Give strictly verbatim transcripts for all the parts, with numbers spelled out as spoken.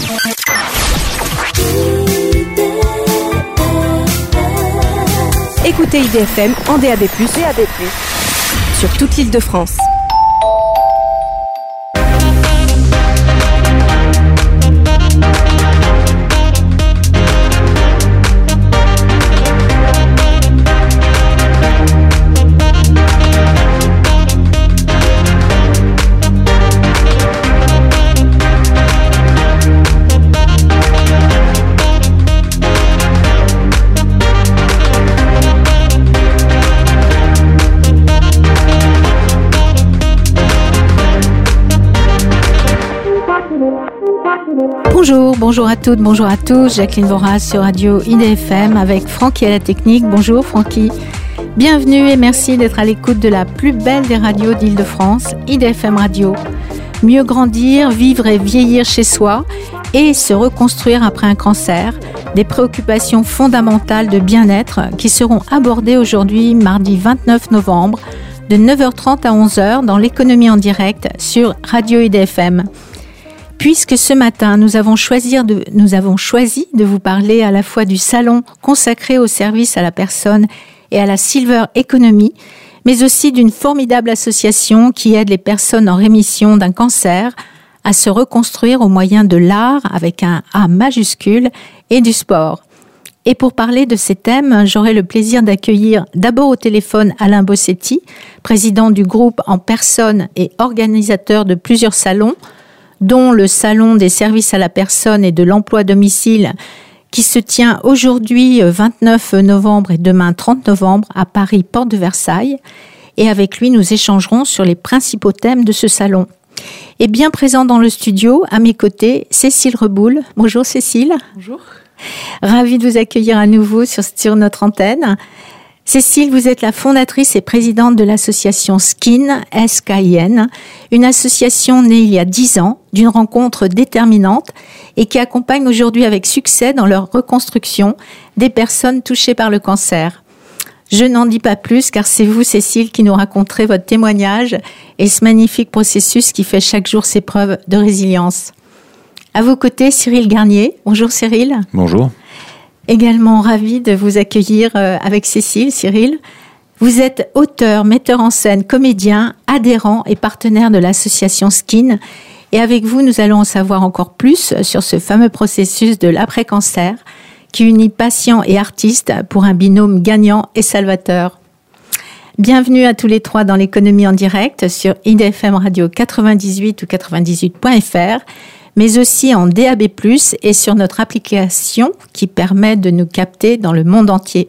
Écoutez I D F M en D A B plus, D A B plus, sur toute l'île de France. Bonjour, bonjour à toutes, bonjour à tous. Jacqueline Voras sur Radio I D F M avec Francky à la technique. Bonjour Francky. Bienvenue et merci d'être à l'écoute de la plus belle des radios d'Île-de-France, I D F M Radio. Mieux grandir, vivre et vieillir chez soi et se reconstruire après un cancer. Des préoccupations fondamentales de bien-être qui seront abordées aujourd'hui, mardi vingt-neuf novembre, de neuf heures trente à onze heures dans l'économie en direct sur Radio I D F M. Puisque ce matin, nous avons choisi de, nous avons choisi de vous parler à la fois du salon consacré au service à la personne et à la Silver Economy, mais aussi d'une formidable association qui aide les personnes en rémission d'un cancer à se reconstruire au moyen de l'art avec un A majuscule et du sport. Et pour parler de ces thèmes, j'aurai le plaisir d'accueillir d'abord au téléphone Alain Bossetti, président du groupe en personne et organisateur de plusieurs salons, dont le Salon des services à la personne et de l'emploi à domicile qui se tient aujourd'hui vingt-neuf novembre et demain trente novembre à Paris, porte de Versailles. Et avec lui, nous échangerons sur les principaux thèmes de ce salon. Et bien présent dans le studio, à mes côtés, Cécile Reboul. Bonjour Cécile. Bonjour. Ravie de vous accueillir à nouveau sur, sur notre antenne. Cécile, vous êtes la fondatrice et présidente de l'association Skin, S K I N, une association née il y a dix ans, d'une rencontre déterminante et qui accompagne aujourd'hui avec succès dans leur reconstruction des personnes touchées par le cancer. Je n'en dis pas plus car c'est vous, Cécile, qui nous raconterez votre témoignage et ce magnifique processus qui fait chaque jour ses preuves de résilience. À vos côtés, Cyril Garnier. Bonjour Cyril. Bonjour. Également ravie de vous accueillir avec Cécile, Cyril. Vous êtes auteur, metteur en scène, comédien, adhérent et partenaire de l'association Skin. Et avec vous, nous allons en savoir encore plus sur ce fameux processus de l'après-cancer qui unit patients et artistes pour un binôme gagnant et salvateur. Bienvenue à tous les trois dans l'économie en direct sur I D F M Radio quatre-vingt-dix-huit ou quatre-vingt-dix-huit point F R. mais aussi en D A B plus, et sur notre application qui permet de nous capter dans le monde entier.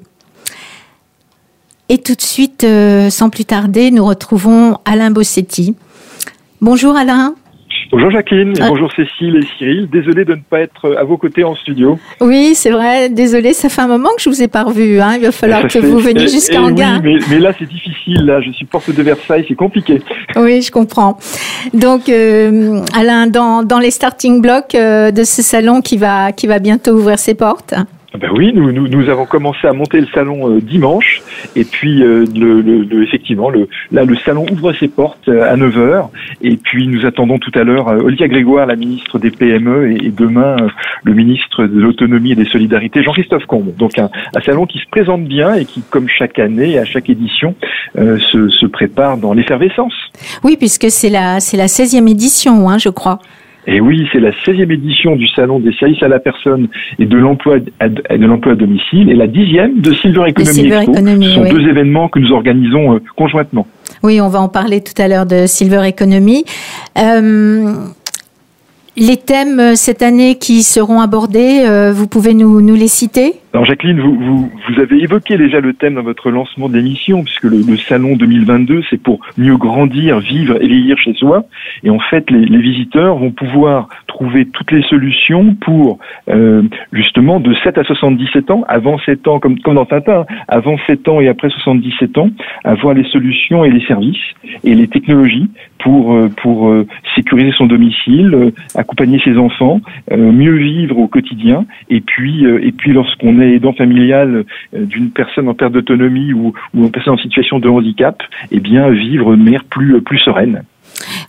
Et tout de suite, euh, sans plus tarder, nous retrouvons Alain Bossetti. Bonjour Alain. Bonjour Jacqueline, ah. bonjour Cécile et Cyril. Désolé de ne pas être à vos côtés en studio. Oui, c'est vrai, désolé, ça fait un moment que je ne vous ai pas revu. Hein. Il va falloir ça que fait, vous veniez jusqu'à Enghien. Oui, mais, mais là c'est difficile, là je suis porte de Versailles, c'est compliqué. Oui, je comprends. Donc euh, Alain, dans, dans les starting blocks euh, de ce salon qui va, qui va bientôt ouvrir ses portes. Ben oui, nous, nous nous avons commencé à monter le salon euh, dimanche et puis euh, le, le, le effectivement le là le salon ouvre ses portes euh, à neuf heures et puis nous attendons tout à l'heure euh, Olivia Grégoire, la ministre des P M E, et, et demain euh, le ministre de l'Autonomie et des Solidarités, Jean-Christophe Combe. Donc un, un salon qui se présente bien et qui, comme chaque année, à chaque édition, euh, se, se prépare dans l'effervescence. Oui, puisque c'est la c'est la seizième édition, hein, je crois. Et oui, c'est la seizième édition du Salon des services à la personne et de l'emploi à, de l'emploi à domicile et la dixième de Silver Economy Silver Expo. Economy, Ce sont oui. deux événements que nous organisons euh, conjointement. Oui, on va en parler tout à l'heure de Silver Economy. Euh, les thèmes cette année qui seront abordés, euh, vous pouvez nous, nous les citer ? Alors Jacqueline, vous, vous, vous avez évoqué déjà le thème dans votre lancement d'émission, puisque le, le salon deux mille vingt-deux, c'est pour mieux grandir, vivre et vieillir chez soi. Et en fait, les, les visiteurs vont pouvoir trouver toutes les solutions pour, euh, justement, de sept à soixante-dix-sept ans, avant sept ans, comme, comme dans Tintin, avant sept ans et après soixante-dix-sept ans, avoir les solutions et les services et les technologies pour, euh, pour euh, sécuriser son domicile, euh, accompagner ses enfants, euh, mieux vivre au quotidien, et puis, euh, et puis lorsqu'on est aidant familial d'une personne en perte d'autonomie ou, ou une personne en situation de handicap, eh bien vivre une mère plus, plus sereine.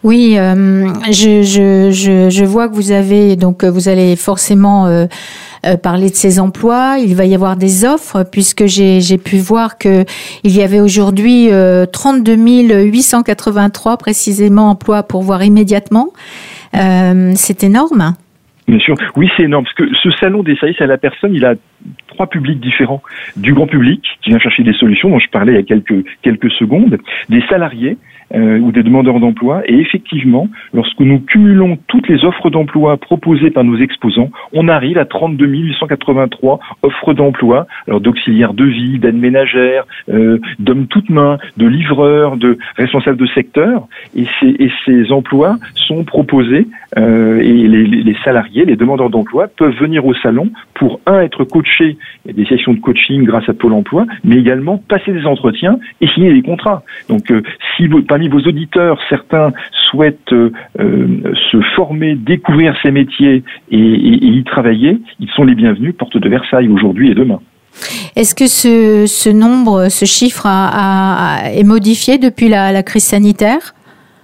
Oui, euh, je, je, je, je vois que vous avez, donc vous allez forcément euh, euh, parler de ces emplois. Il va y avoir des offres puisque j'ai, j'ai pu voir que il y avait aujourd'hui euh, trente-deux mille huit cent quatre-vingt-trois précisément emplois à pourvoir immédiatement. Euh, c'est énorme. Bien sûr, oui, c'est énorme, parce que ce salon des services à la personne, il a trois publics différents. Du grand public, qui vient chercher des solutions, dont je parlais il y a quelques, quelques secondes, des salariés, euh, ou des demandeurs d'emploi, et effectivement, lorsque nous cumulons toutes les offres d'emploi proposées par nos exposants, on arrive à trente-deux mille huit cent quatre-vingt-trois offres d'emploi, alors d'auxiliaires de vie, d'aides ménagères, euh, d'hommes toutes mains, de livreurs, de responsables de secteur, et ces, et ces emplois sont proposés, euh, et les, les salariés, les demandeurs d'emploi peuvent venir au salon pour, un, être coachés, il y a des sessions de coaching grâce à Pôle emploi, mais également passer des entretiens et signer des contrats. Donc, euh, si vous, parmi vos auditeurs, certains souhaitent euh, se former, découvrir ces métiers et, et, et y travailler, ils sont les bienvenus, porte de Versailles, aujourd'hui et demain. Est-ce que ce, ce nombre, ce chiffre a, a, est modifié depuis la, la crise sanitaire ?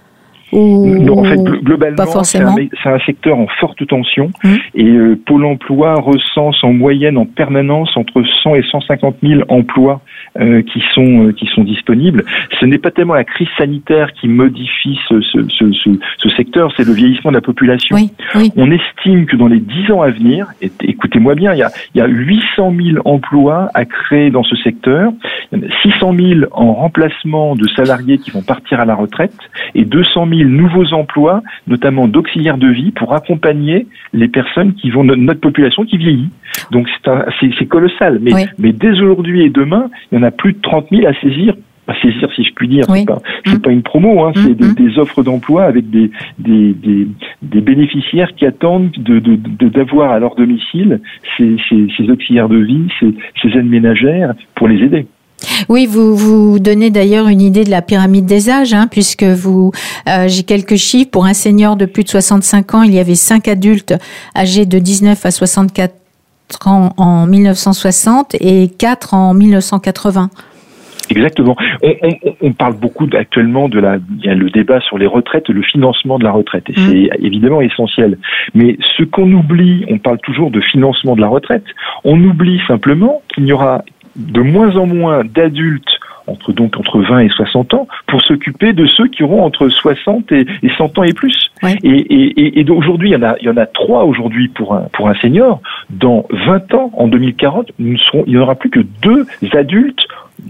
Ou non, en fait, globalement, c'est un, c'est un secteur en forte tension mmh. et euh, Pôle emploi recense en moyenne, en permanence, entre cent et cent cinquante mille emplois euh, qui sont euh, qui sont disponibles. Ce n'est pas tellement la crise sanitaire qui modifie ce, ce, ce, ce, ce secteur, c'est le vieillissement de la population. Oui, oui. On estime que dans les dix ans à venir, et, écoutez-moi bien, il y a, il y a huit cent mille emplois à créer dans ce secteur, il y en a six cent mille en remplacement de salariés qui vont partir à la retraite et deux cent mille nouveaux emplois, notamment d'auxiliaires de vie, pour accompagner les personnes qui vont, notre population qui vieillit. Donc c'est, un, c'est, c'est colossal. Mais, oui. mais dès aujourd'hui et demain, il y en a plus de trente mille à saisir. À saisir, si je puis dire. Oui. C'est pas, c'est mmh. pas une promo, hein. C'est mmh. des, des offres d'emploi avec des, des, des, des bénéficiaires qui attendent de, de, de, d'avoir à leur domicile ces, ces, ces auxiliaires de vie, ces, ces aides ménagères pour les aider. Oui, vous vous donnez d'ailleurs une idée de la pyramide des âges, hein, puisque vous, euh, j'ai quelques chiffres. Pour un senior de plus de soixante-cinq ans, il y avait cinq adultes âgés de dix-neuf à soixante-quatre ans en mille neuf cent soixante et quatre en mille neuf cent quatre-vingts. Exactement. On, on, on parle beaucoup actuellement de la, il y a le débat sur les retraites et le financement de la retraite. Et mmh. c'est évidemment essentiel. Mais ce qu'on oublie, on parle toujours de financement de la retraite. On oublie simplement qu'il y aura de moins en moins d'adultes entre donc entre vingt et soixante ans pour s'occuper de ceux qui auront entre soixante et, et cent ans et plus. Ouais. Et, et, et aujourd'hui, il y en a, il y en a trois aujourd'hui pour un, pour un senior. Dans vingt ans, en deux mille quarante, nous serons, il n'y aura plus que deux adultes,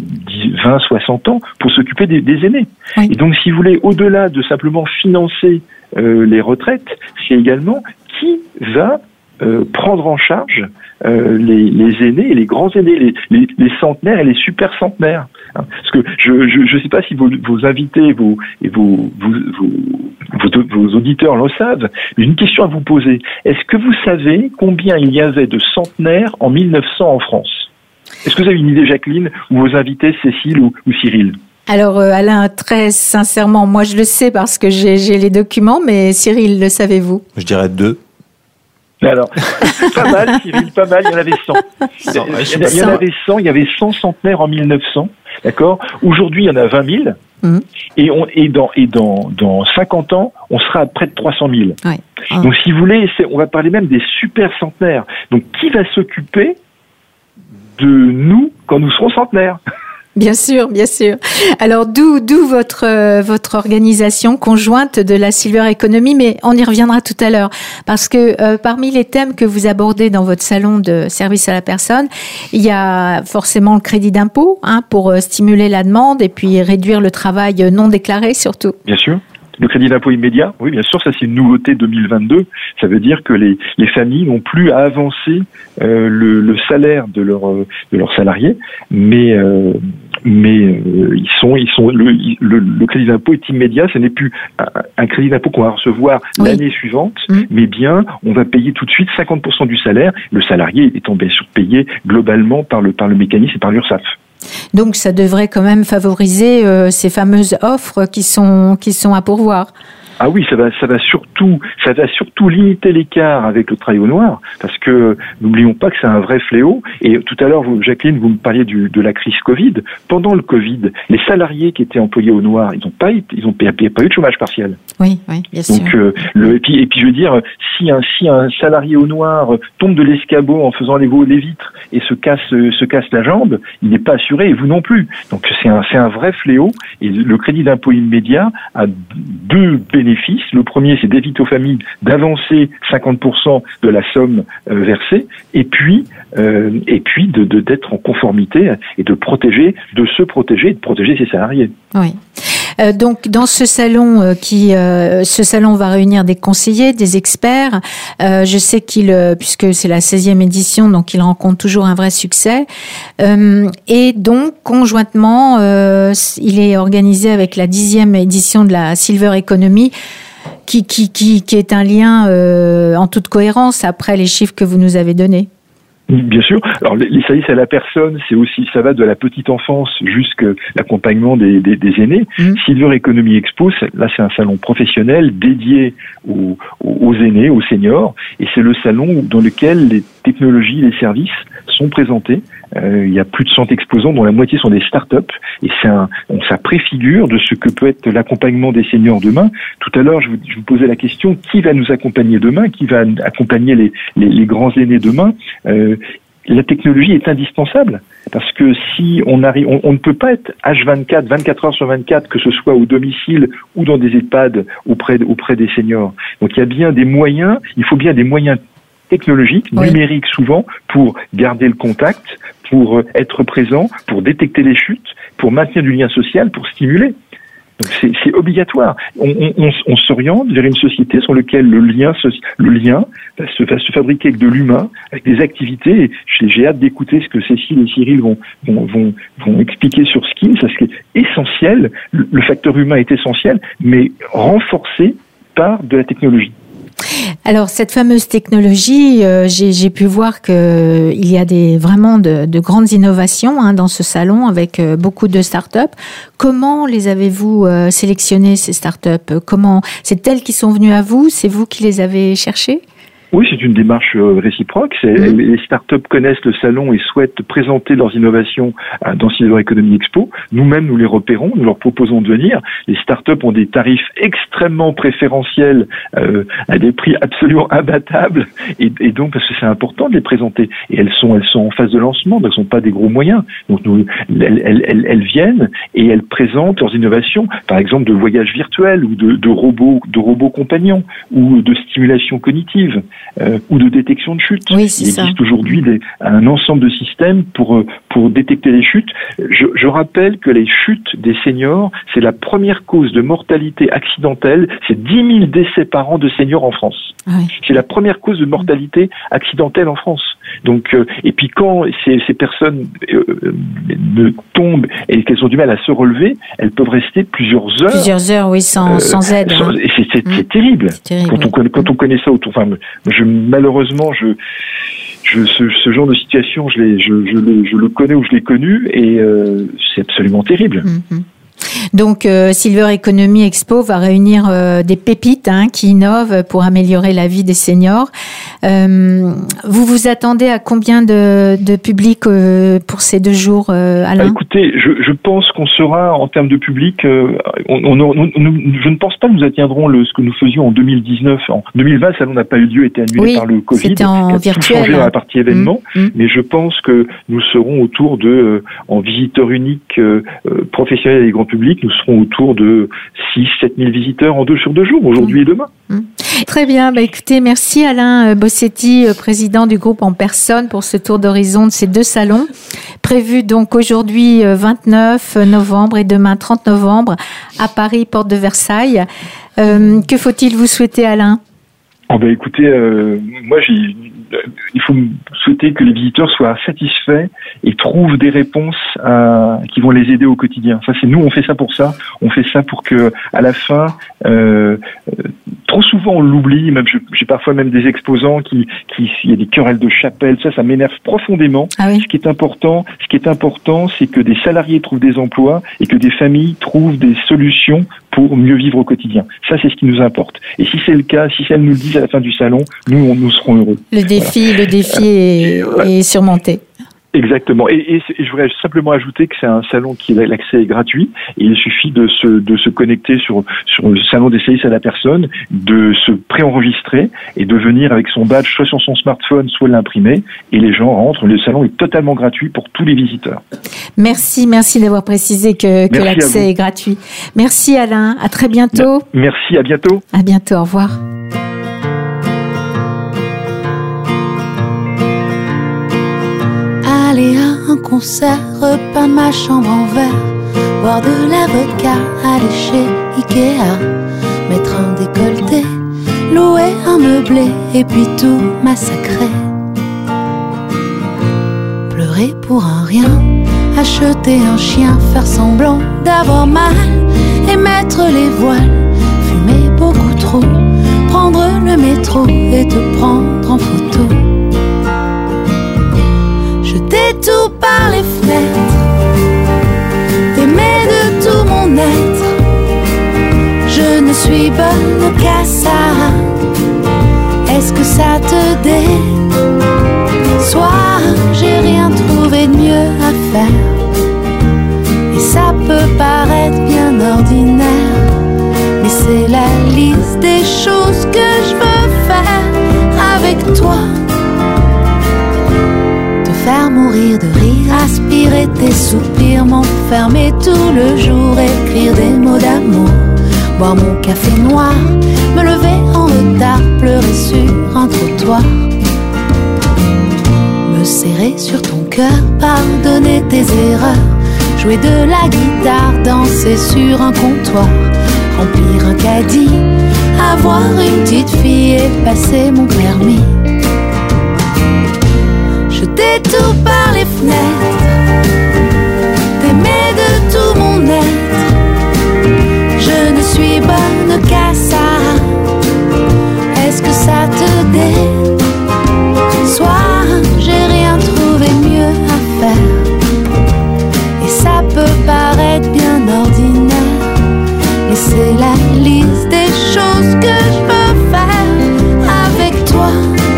vingt, soixante ans, pour s'occuper des, des aînés. Oui. Et donc, si vous voulez, au-delà de simplement financer euh, les retraites, c'est également qui va euh, prendre en charge euh, les, les aînés et les grands aînés, les, les, les centenaires et les super centenaires. Hein. Parce que je je je sais pas si vos, vos invités vos, et vos, vos, vos, vos, vos auditeurs le savent, mais j'ai une question à vous poser. Est-ce que vous savez combien il y avait de centenaires en mille neuf cents en France ? Est-ce que vous avez une idée, Jacqueline, ou vos invités, Cécile ou, ou Cyril ? Alors, euh, Alain, très sincèrement, moi je le sais parce que j'ai, j'ai les documents, mais Cyril, le savez-vous ? Je dirais deux. Alors, pas mal, Cyril, pas mal, il y en avait cent. cent il, y, il y en avait cent, il y avait cent centenaires en mille neuf cents, d'accord ? Aujourd'hui, il y en a vingt mille, mmh. et, on, et, dans, et dans, dans cinquante ans, on sera à près de trois cent mille. Ouais. Mmh. Donc, si vous voulez, c'est, on va parler même des super centenaires. Donc, qui va s'occuper de nous quand nous serons centenaires ? Bien sûr, bien sûr. Alors, d'où, d'où votre, euh, votre organisation conjointe de la Silver Economy, mais on y reviendra tout à l'heure. Parce que euh, parmi les thèmes que vous abordez dans votre salon de service à la personne, il y a forcément le crédit d'impôt, hein, pour euh, stimuler la demande et puis réduire le travail non déclaré surtout. Bien sûr. Le crédit d'impôt immédiat, oui, bien sûr, ça c'est une nouveauté deux mille vingt-deux. Ça veut dire que les, les familles n'ont plus à avancer euh, le, le salaire de leurs de leurs salariés, mais euh, mais euh, ils sont ils sont le, le, le crédit d'impôt est immédiat. Ce n'est plus un, un crédit d'impôt qu'on va recevoir oui. l'année suivante, mmh. mais bien on va payer tout de suite cinquante pour cent du salaire. Le salarié étant bien sûr payé globalement par le par le mécanisme et par l'URSSAF. Donc, ça devrait quand même favoriser euh, ces fameuses offres qui sont qui sont à pourvoir. Ah oui, ça va, ça va surtout, ça va surtout limiter l'écart avec le travail au noir, parce que n'oublions pas que c'est un vrai fléau. Et tout à l'heure, vous, Jacqueline, vous me parliez du, de la crise Covid. Pendant le Covid, les salariés qui étaient employés au noir, ils n'ont pas, ils ont pas, pas eu de chômage partiel. Oui, oui, bien sûr. Donc, euh, le, et puis, et puis, je veux dire, si un, si un salarié au noir tombe de l'escabeau en faisant les, les vitres et se casse, se casse la jambe, il n'est pas assuré, et vous non plus. Donc, c'est un, c'est un vrai fléau. Et le crédit d'impôt immédiat a deux bénéfices. Le premier, c'est d'éviter aux familles d'avancer cinquante pour cent de la somme euh, versée, et puis, euh, et puis de, de, d'être en conformité et de protéger, de se protéger et de protéger ses salariés. Oui. Euh, donc dans ce salon euh, qui euh, ce salon va réunir des conseillers, des experts. Euh, je sais qu'il euh, puisque c'est la seizième édition, donc il rencontre toujours un vrai succès. Euh, et donc conjointement, euh, il est organisé avec la dixième édition de la Silver Economy, qui qui qui, qui est un lien euh, en toute cohérence après les chiffres que vous nous avez donnés. Bien sûr. Alors les services à la personne, c'est aussi, ça va de la petite enfance jusqu'à l'accompagnement des, des, des aînés. Mmh. Silver Economy Expo, là c'est un salon professionnel dédié aux, aux aînés, aux seniors, et c'est le salon dans lequel les technologies, les services sont présentés. Euh, il y a plus de cent exposants, dont la moitié sont des start-up, et c'est un, on, ça préfigure de ce que peut être l'accompagnement des seniors demain. Tout à l'heure, je vous, je vous posais la question, qui va nous accompagner demain? Qui va accompagner les, les, les grands aînés demain? euh, La technologie est indispensable, parce que si on arrive, on, on ne peut pas être H vingt-quatre, vingt-quatre heures sur vingt-quatre, que ce soit au domicile ou dans des EHPAD auprès, auprès des seniors. Donc il y a bien des moyens, il faut bien des moyens technologiques, oui. numériques souvent, pour garder le contact, pour être présent, pour détecter les chutes, pour maintenir du lien social, pour stimuler. Donc c'est, c'est obligatoire. On, on, on, on s'oriente vers une société sur laquelle le lien, le lien va se, va se fabriquer avec de l'humain, avec des activités. J'ai, j'ai hâte d'écouter ce que Cécile et Cyril vont, vont, vont, vont expliquer sur Skills, parce que c'est essentiel. Le, le facteur humain est essentiel, mais renforcé par de la technologie. Alors cette fameuse technologie, euh, j'ai, j'ai pu voir que il y a des vraiment de, de grandes innovations hein, dans ce salon avec euh, beaucoup de start-up. Comment les avez-vous euh, sélectionnées ces start-up? Comment c'est elles qui sont venues à vous? C'est vous qui les avez cherchées? Oui, c'est une démarche réciproque. C'est, mmh. Les startups connaissent le salon et souhaitent présenter leurs innovations dans Silver Economy Expo. Nous-mêmes, nous les repérons, nous leur proposons de venir. Les startups ont des tarifs extrêmement préférentiels euh, à des prix absolument imbattables, et, et donc parce que c'est important de les présenter. Et elles sont, elles sont en phase de lancement, elles ne sont pas des gros moyens. Donc nous, elles, elles, elles, elles viennent et elles présentent leurs innovations, par exemple de voyage virtuel ou de, de robots, de robots compagnons ou de stimulation cognitive. Euh, ou de détection de chute. Oui, Il existe ça. aujourd'hui des, un ensemble de systèmes pour pour détecter les chutes. Je, je rappelle que les chutes des seniors, c'est la première cause de mortalité accidentelle. C'est dix mille décès par an de seniors en France. Oui. C'est la première cause de mortalité accidentelle en France. Donc, euh, et puis quand ces, ces personnes euh, ne tombent et qu'elles ont du mal à se relever, elles peuvent rester plusieurs heures. Plusieurs heures, oui, sans, euh, sans aide. Sans, hein. Et c'est, c'est, mmh. c'est terrible. C'est terrible. Quand on connaît, quand on connaît ça autour. Enfin, je, malheureusement, je, je, ce, ce genre de situation, je, l'ai, je, je, le, je le connais ou je l'ai connu, et euh, c'est absolument terrible. Mmh. Donc, euh, Silver Economy Expo va réunir euh, des pépites hein, qui innovent pour améliorer la vie des seniors. Euh, vous vous attendez à combien de, de public euh, pour ces deux jours, euh, Alain ? Ah, écoutez, je, je pense qu'on sera, en termes de public, euh, on, on, on, on, je ne pense pas que nous atteindrons le, ce que nous faisions en deux mille dix-neuf. En deux mille vingt, le salon n'a pas eu lieu, été annulé oui, par le Covid. C'était en virtuel. Tout changé hein. dans la partie événement. Mmh, mmh. Mais je pense que nous serons autour de, euh, en visiteur unique euh, professionnel et grand public, nous serons autour de six à sept mille visiteurs en deux sur deux jours, aujourd'hui mmh. et demain. Mmh. Très bien. Bah, écoutez, merci Alain Bossetti, président du groupe En Personne, pour ce tour d'horizon de ces deux salons. Prévu donc aujourd'hui vingt-neuf novembre et demain trente novembre à Paris, porte de Versailles. Euh, que faut-il vous souhaiter, Alain ? Oh ben écoutez, euh, moi j'ai il faut souhaiter que les visiteurs soient satisfaits et trouvent des réponses à, qui vont les aider au quotidien. Ça, c'est nous, on fait ça pour ça. On fait ça pour que, à la fin, euh, trop souvent on l'oublie. Même j'ai parfois même des exposants qui, qui, il y a des querelles de chapelle. Ça, ça m'énerve profondément. Ah oui. Ce qui est important, ce qui est important, c'est que des salariés trouvent des emplois et que des familles trouvent des solutions pour mieux vivre au quotidien. Ça, c'est ce qui nous importe. Et si c'est le cas, si elles nous le disent à la fin du salon, nous, on, nous serons heureux. Le défi, voilà. le défi est, est surmonté. Exactement. Et, et, et je voudrais simplement ajouter que c'est un salon qui l'accès est gratuit et il suffit de se de se connecter sur sur le salon des services à la personne, de se préenregistrer et de venir avec son badge soit sur son smartphone, soit l'imprimer et les gens rentrent. Le salon est totalement gratuit pour tous les visiteurs. Merci, merci d'avoir précisé que, que l'accès est gratuit. Merci Alain, à très bientôt. Merci, à bientôt. À bientôt, au revoir. Aller à un concert, repeindre ma chambre en vert, boire de la vodka, aller chez Ikea, mettre un décolleté, louer un meublé et puis tout massacrer. Pleurer pour un rien, acheter un chien, faire semblant d'avoir mal et mettre les voiles, fumer beaucoup trop, prendre le métro et te prendre en photo. Jeter tout par les fenêtres, t'aimer de tout mon être. Je ne suis bonne qu'à ça. Est-ce que ça te déçoit? J'ai rien trouvé de mieux à faire. Et ça peut paraître bien ordinaire, mais c'est la liste des choses que je veux faire avec toi. Faire mourir de rire, aspirer tes soupirs, m'enfermer tout le jour, écrire des mots d'amour, boire mon café noir, me lever en retard, pleurer sur un trottoir, me serrer sur ton cœur, pardonner tes erreurs, jouer de la guitare, danser sur un comptoir, remplir un caddie, avoir une petite fille et passer mon permis. Jeter tout par les fenêtres, t'aimer de tout mon être. Je ne suis bonne qu'à ça. Est-ce que ça te déçoit? J'ai rien trouvé mieux à faire. Et ça peut paraître bien ordinaire, mais c'est la liste des choses que je veux faire avec toi.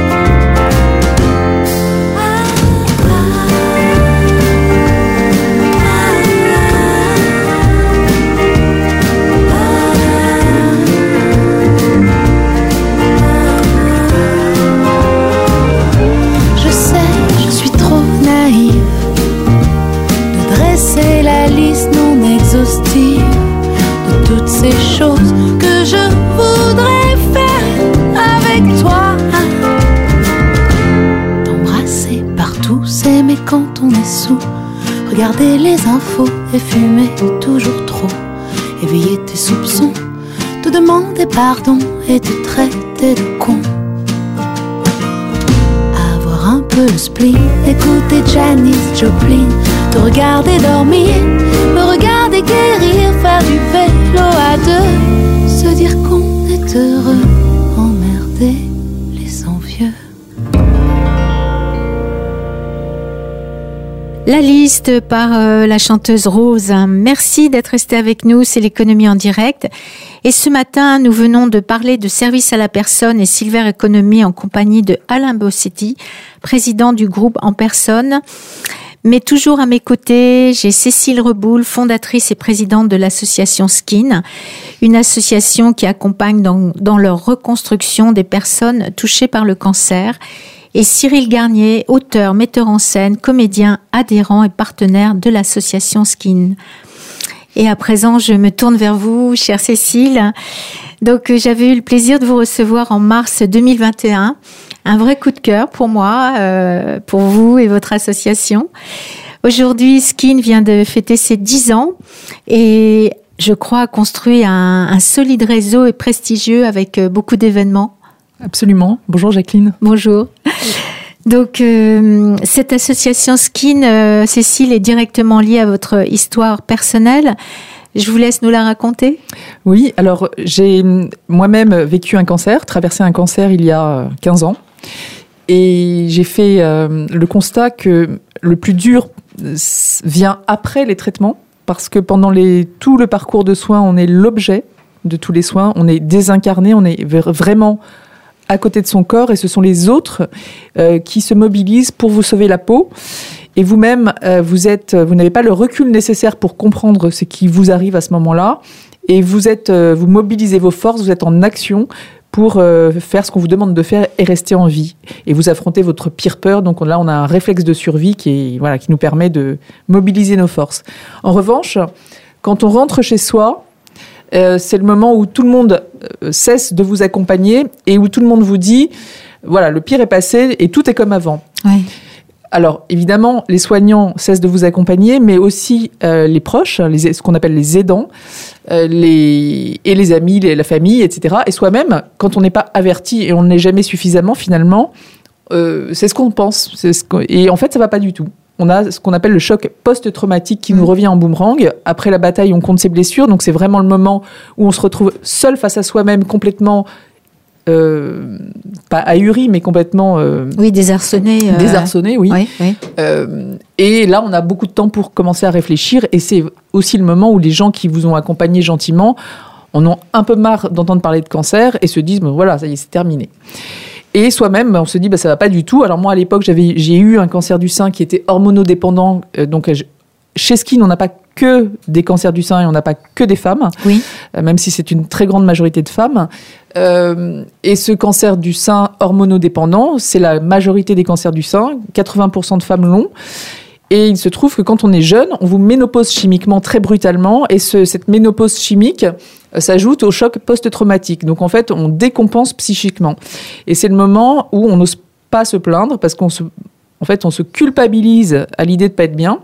Exhaustive de toutes ces choses que je voudrais faire avec toi. T'embrasser partout, s'aimer quand on est sous, regarder les infos et fumer toujours trop, éveiller tes soupçons, te demander pardon et te traiter de con. Avoir un peu le spleen, écouter Janis Joplin, te regarder dormir, me regarder guérir, faire du vélo à deux, se dire qu'on est heureux, emmerder les envieux. La liste par euh, la chanteuse Rose. Merci d'être resté avec nous, c'est l'économie en direct. Et ce matin, nous venons de parler de service à la personne et Silver Economy en compagnie de Alain Bossetti, président du groupe En Personne. Mais toujours à mes côtés, j'ai Cécile Reboul, fondatrice et présidente de l'association Skin, une association qui accompagne dans, dans leur reconstruction des personnes touchées par le cancer, et Cyril Garnier, auteur, metteur en scène, comédien, adhérent et partenaire de l'association Skin. Et à présent, je me tourne vers vous, chère Cécile. Donc, j'avais eu le plaisir de vous recevoir en mars deux mille vingt et un. Un vrai coup de cœur pour moi, euh, pour vous et votre association. Aujourd'hui, Skin vient de fêter ses dix ans et je crois a construit un, un solide réseau et prestigieux avec beaucoup d'événements. Absolument. Bonjour Jacqueline. Bonjour. Donc, euh, cette association Skin, euh, Cécile, est directement liée à votre histoire personnelle. Je vous laisse nous la raconter. Oui, alors j'ai moi-même vécu un cancer, traversé un cancer il y a quinze ans. Et j'ai fait euh, le constat que le plus dur vient après les traitements, parce que pendant les, tout le parcours de soins, on est l'objet de tous les soins, on est désincarné, on est vraiment à côté de son corps, et ce sont les autres euh, qui se mobilisent pour vous sauver la peau. Et vous-même, euh, vous êtes, vous n'avez pas le recul nécessaire pour comprendre ce qui vous arrive à ce moment-là, et vous êtes, euh, vous mobilisez vos forces, vous êtes en action pour euh, faire ce qu'on vous demande de faire et rester en vie. Et vous affrontez votre pire peur. Donc là, on a un réflexe de survie qui, est, voilà, qui nous permet de mobiliser nos forces. En revanche, quand on rentre chez soi, euh, c'est le moment où tout le monde euh, cesse de vous accompagner et où tout le monde vous dit, voilà, le pire est passé et tout est comme avant. Oui. Alors, évidemment, les soignants cessent de vous accompagner, mais aussi euh, les proches, les, ce qu'on appelle les aidants, euh, les, et les amis, les, la famille, et cetera. Et soi-même, quand on n'est pas averti et on n'est jamais suffisamment, finalement, euh, c'est ce qu'on pense. C'est ce qu'on, et en fait, ça ne va pas du tout. On a ce qu'on appelle le choc post-traumatique qui mmh. nous revient en boomerang. Après la bataille, on compte ses blessures. Donc, c'est vraiment le moment où on se retrouve seul face à soi-même, complètement... Euh, pas ahuri, mais complètement... Euh, oui, désarçonné. Euh... Désarçonné, oui. oui, oui. Euh, et là, on a beaucoup de temps pour commencer à réfléchir. Et c'est aussi le moment où les gens qui vous ont accompagné gentiment en ont un peu marre d'entendre parler de cancer et se disent, bon, voilà, ça y est, c'est terminé. Et soi-même, on se dit, bah, ça va pas du tout. Alors moi, à l'époque, j'avais, j'ai eu un cancer du sein qui était hormonodépendant. Euh, donc, chez Skin, on n'a pas que des cancers du sein et on n'a pas que des femmes, oui. euh, même si c'est une très grande majorité de femmes. Euh, et ce cancer du sein hormonodépendant, c'est la majorité des cancers du sein, quatre-vingts pour cent de femmes l'ont. Et il se trouve que quand on est jeune, on vous ménopause chimiquement très brutalement, et ce, cette ménopause chimique euh, s'ajoute au choc post-traumatique. Donc en fait, on décompense psychiquement. Et c'est le moment où on n'ose pas se plaindre, parce qu'on se, en fait, on se culpabilise à l'idée de pas être bien,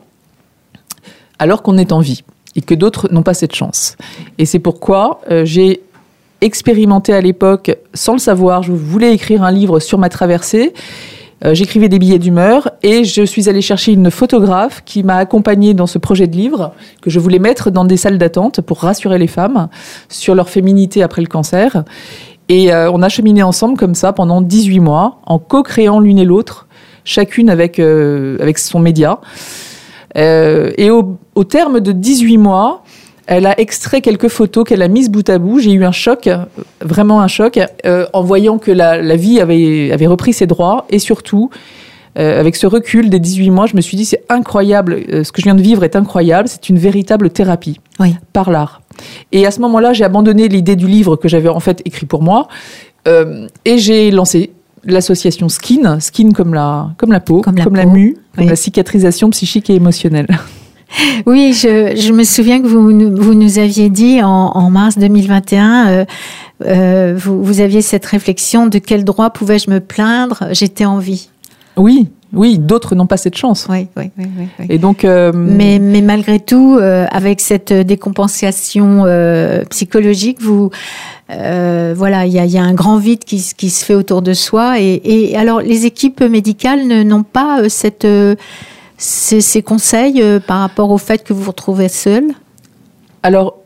alors qu'on est en vie, et que d'autres n'ont pas cette chance. Et c'est pourquoi euh, j'ai expérimenté à l'époque, sans le savoir, je voulais écrire un livre sur ma traversée. Euh, j'écrivais des billets d'humeur et je suis allée chercher une photographe qui m'a accompagnée dans ce projet de livre que je voulais mettre dans des salles d'attente pour rassurer les femmes sur leur féminité après le cancer. Et euh, on a cheminé ensemble comme ça pendant dix-huit mois, en co-créant l'une et l'autre, chacune avec, euh, avec son média. Euh, et au, au terme de dix-huit mois, elle a extrait quelques photos qu'elle a mises bout à bout. J'ai eu un choc, vraiment un choc, euh, en voyant que la, la vie avait, avait repris ses droits. Et surtout, euh, avec ce recul des dix-huit mois, je me suis dit, c'est incroyable, euh, ce que je viens de vivre est incroyable, c'est une véritable thérapie, oui. par l'art. Et à ce moment-là, j'ai abandonné l'idée du livre que j'avais en fait écrit pour moi, euh, et j'ai lancé l'association Skin, Skin comme la, comme la peau, comme la, comme peau. la mue, comme oui. la cicatrisation psychique et émotionnelle. Oui, je, je me souviens que vous, vous nous aviez dit en, en mars deux mille vingt et un, euh, euh, vous, vous aviez cette réflexion de quel droit pouvais-je me plaindre, j'étais en vie. Oui, oui, d'autres n'ont pas cette chance. Oui, oui, oui. oui, oui. Et donc, euh... mais, mais malgré tout, euh, avec cette décompensation euh, psychologique, vous, euh, voilà, il y a, y a un grand vide qui, qui se fait autour de soi. Et, et alors, les équipes médicales ne, n'ont pas euh, cette euh, Ces, ces conseils euh, par rapport au fait que vous vous retrouvez seul? Alors,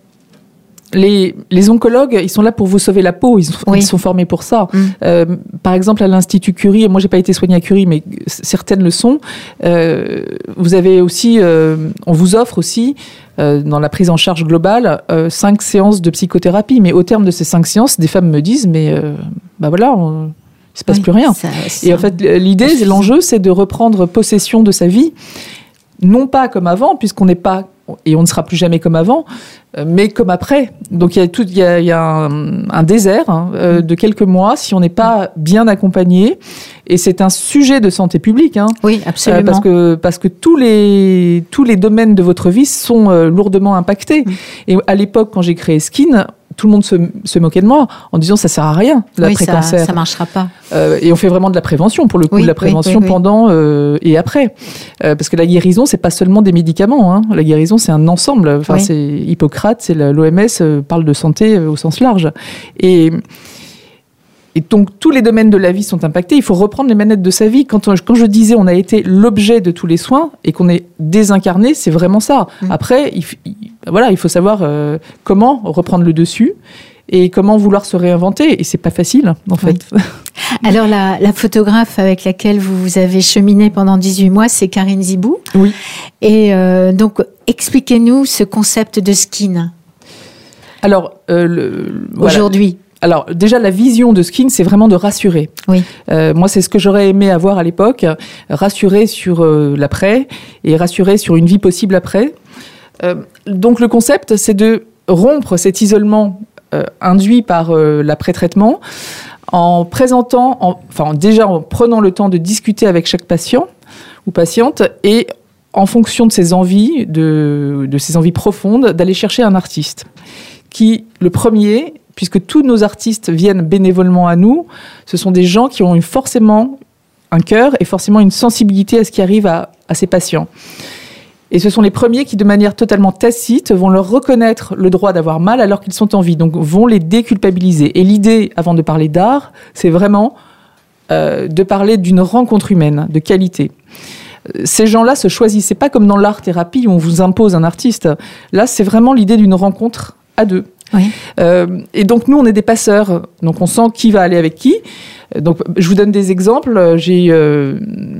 les, les oncologues, ils sont là pour vous sauver la peau, ils, oui. ils sont formés pour ça. Mm. Euh, par exemple, à l'Institut Curie, et moi j'ai pas été soignée à Curie, mais certaines le sont, euh, vous avez aussi, euh, on vous offre aussi, euh, dans la prise en charge globale, euh, cinq séances de psychothérapie. Mais au terme de ces cinq séances, des femmes me disent, mais euh, bah voilà... On, il ne se passe oui, plus rien. Ça, ça, et en fait, l'idée, l'enjeu, c'est de reprendre possession de sa vie, non pas comme avant, puisqu'on n'est pas, et on ne sera plus jamais comme avant, mais comme après. Donc, il y a, tout, il y a, il y a un, un désert hein, euh, de quelques mois si on n'est pas bien accompagné. Et c'est un sujet de santé publique. Hein, oui, absolument. Euh, parce que, parce que tous, les, tous les domaines de votre vie sont euh, lourdement impactés. Mmh. Et à l'époque, quand j'ai créé Skin, tout le monde se, se moquait de moi en disant ça sert à rien l'après-cancer. Oui, ça, ça marchera pas. Euh, et on fait vraiment de la prévention pour le coup, oui, de la prévention oui, oui, oui. pendant euh, et après, euh, parce que la guérison c'est pas seulement des médicaments. Hein. La guérison c'est un ensemble. Enfin oui. c'est Hippocrate, c'est l'O M S euh, parle de santé euh, au sens large. Et et donc tous les domaines de la vie sont impactés. Il faut reprendre les manettes de sa vie. Quand, on, quand je disais on a été l'objet de tous les soins et qu'on est désincarné, c'est vraiment ça. Mmh. Après, il, il, voilà, il faut savoir euh, comment reprendre le dessus et comment vouloir se réinventer. Et c'est pas facile, en oui. fait. Alors, la, la photographe avec laquelle vous, vous avez cheminé pendant dix-huit mois, c'est Karine Zibou. Oui. Et euh, donc, expliquez-nous ce concept de skin. Alors, euh, le, aujourd'hui. Voilà. Alors, déjà, la vision de Skin, c'est vraiment de rassurer. Oui. Euh, moi, c'est ce que j'aurais aimé avoir à l'époque, rassurer sur euh, l'après et rassurer sur une vie possible après. Euh, donc, le concept, c'est de rompre cet isolement euh, induit par euh, l'après-traitement en présentant, en, enfin, déjà en prenant le temps de discuter avec chaque patient ou patiente et en fonction de ses envies, de, de ses envies profondes, d'aller chercher un artiste qui, le premier, puisque tous nos artistes viennent bénévolement à nous, ce sont des gens qui ont une, forcément un cœur et forcément une sensibilité à ce qui arrive à, à ces patients. Et ce sont les premiers qui, de manière totalement tacite, vont leur reconnaître le droit d'avoir mal alors qu'ils sont en vie, donc vont les déculpabiliser. Et l'idée, avant de parler d'art, c'est vraiment euh, de parler d'une rencontre humaine, de qualité. Ces gens-là se choisissent. C'est pas comme dans l'art-thérapie où on vous impose un artiste. Là, c'est vraiment l'idée d'une rencontre à deux. Oui. Euh, et donc nous, on est des passeurs, donc on sent qui va aller avec qui. Donc je vous donne des exemples. J'ai euh,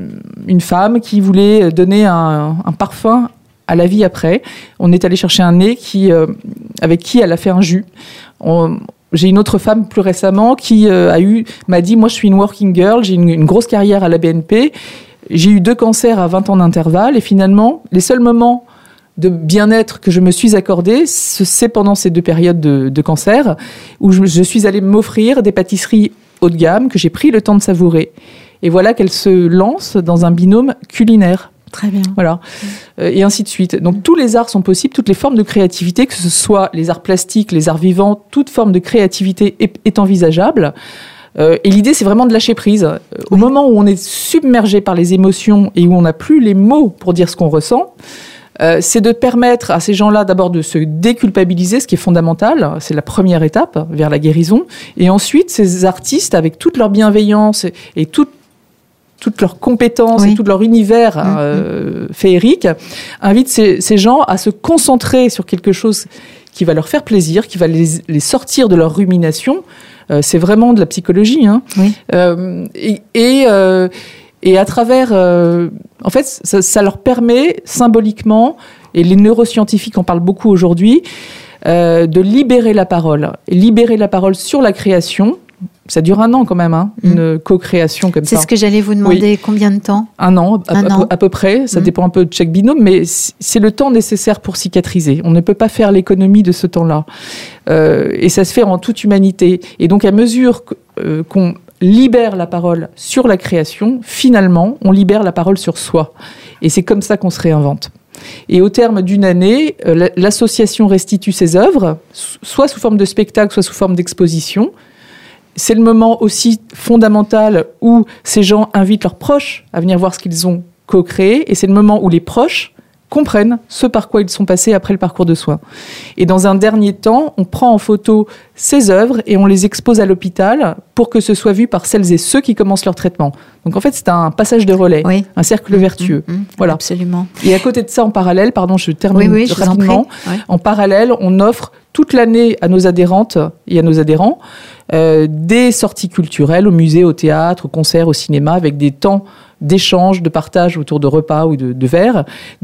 une femme qui voulait donner un, un parfum à la vie après. On est allé chercher un nez qui, euh, avec qui elle a fait un jus. On, j'ai une autre femme plus récemment qui euh, a eu, m'a dit, moi je suis une working girl, j'ai une, une grosse carrière à la B N P, j'ai eu deux cancers à vingt ans d'intervalle et finalement les seuls moments de bien-être que je me suis accordé, c'est pendant ces deux périodes de, de cancer, où je, je suis allée m'offrir des pâtisseries haut de gamme que j'ai pris le temps de savourer. Et voilà qu'elle se lance dans un binôme culinaire. Très bien. Voilà. Euh, et ainsi de suite. Donc mmh. tous les arts sont possibles, toutes les formes de créativité, que ce soit les arts plastiques, les arts vivants, toute forme de créativité est, est envisageable. Euh, et l'idée, c'est vraiment de lâcher prise. Euh, oui. Au moment où on est submergé par les émotions et où on n'a plus les mots pour dire ce qu'on ressent, Euh, c'est de permettre à ces gens-là d'abord de se déculpabiliser, ce qui est fondamental, c'est la première étape vers la guérison, et ensuite ces artistes, avec toute leur bienveillance et, et toute, toutes leurs compétences oui. et tout leur univers mmh. euh, féerique, invitent ces, ces gens à se concentrer sur quelque chose qui va leur faire plaisir, qui va les, les sortir de leur rumination. Euh, c'est vraiment de la psychologie. Hein. Oui. Euh, et... et euh, Et à travers, euh, en fait, ça, ça leur permet symboliquement, et les neuroscientifiques en parlent beaucoup aujourd'hui, euh, de libérer la parole. Et libérer la parole sur la création, ça dure un an quand même, hein, mmh. une co-création comme c'est ça. C'est ce que j'allais vous demander, oui. Combien de temps ? Un an, à, un à, an. à peu près, ça mmh. dépend un peu de chaque binôme, mais c'est le temps nécessaire pour cicatriser. On ne peut pas faire l'économie de ce temps-là. Euh, et ça se fait en toute humanité. Et donc à mesure euh, qu'on libère la parole sur la création, finalement, on libère la parole sur soi. Et c'est comme ça qu'on se réinvente. Et au terme d'une année, euh, l'association restitue ses œuvres, soit sous forme de spectacle, soit sous forme d'exposition. C'est le moment aussi fondamental où ces gens invitent leurs proches à venir voir ce qu'ils ont co-créé, et c'est le moment où les proches comprennent ce par quoi ils sont passés après le parcours de soins. Et dans un dernier temps, on prend en photo ces œuvres et on les expose à l'hôpital pour que ce soit vu par celles et ceux qui commencent leur traitement. Donc en fait, c'est un passage de relais, oui. un cercle mmh, vertueux. Mmh, mmh, voilà. Absolument. Et à côté de ça, en parallèle, pardon, je termine oui, oui, rapidement. Je ouais. En parallèle, on offre toute l'année à nos adhérentes et à nos adhérents euh, des sorties culturelles au musée, au théâtre, au concert, au cinéma, avec des temps d'échange, de partage autour de repas ou de, de verres,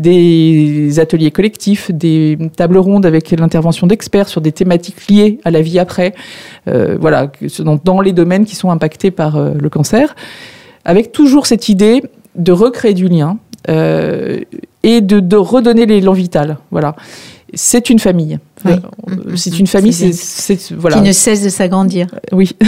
des ateliers collectifs, des tables rondes avec l'intervention d'experts sur des thématiques liées à la vie après, euh, voilà, dans, dans les domaines qui sont impactés par euh, le cancer, avec toujours cette idée de recréer du lien euh, et de, de redonner l'élan vital. Voilà. C'est une famille. Oui. Euh, c'est une famille, c'est, c'est, c'est voilà. Qui ne cesse de s'agrandir. Euh, oui.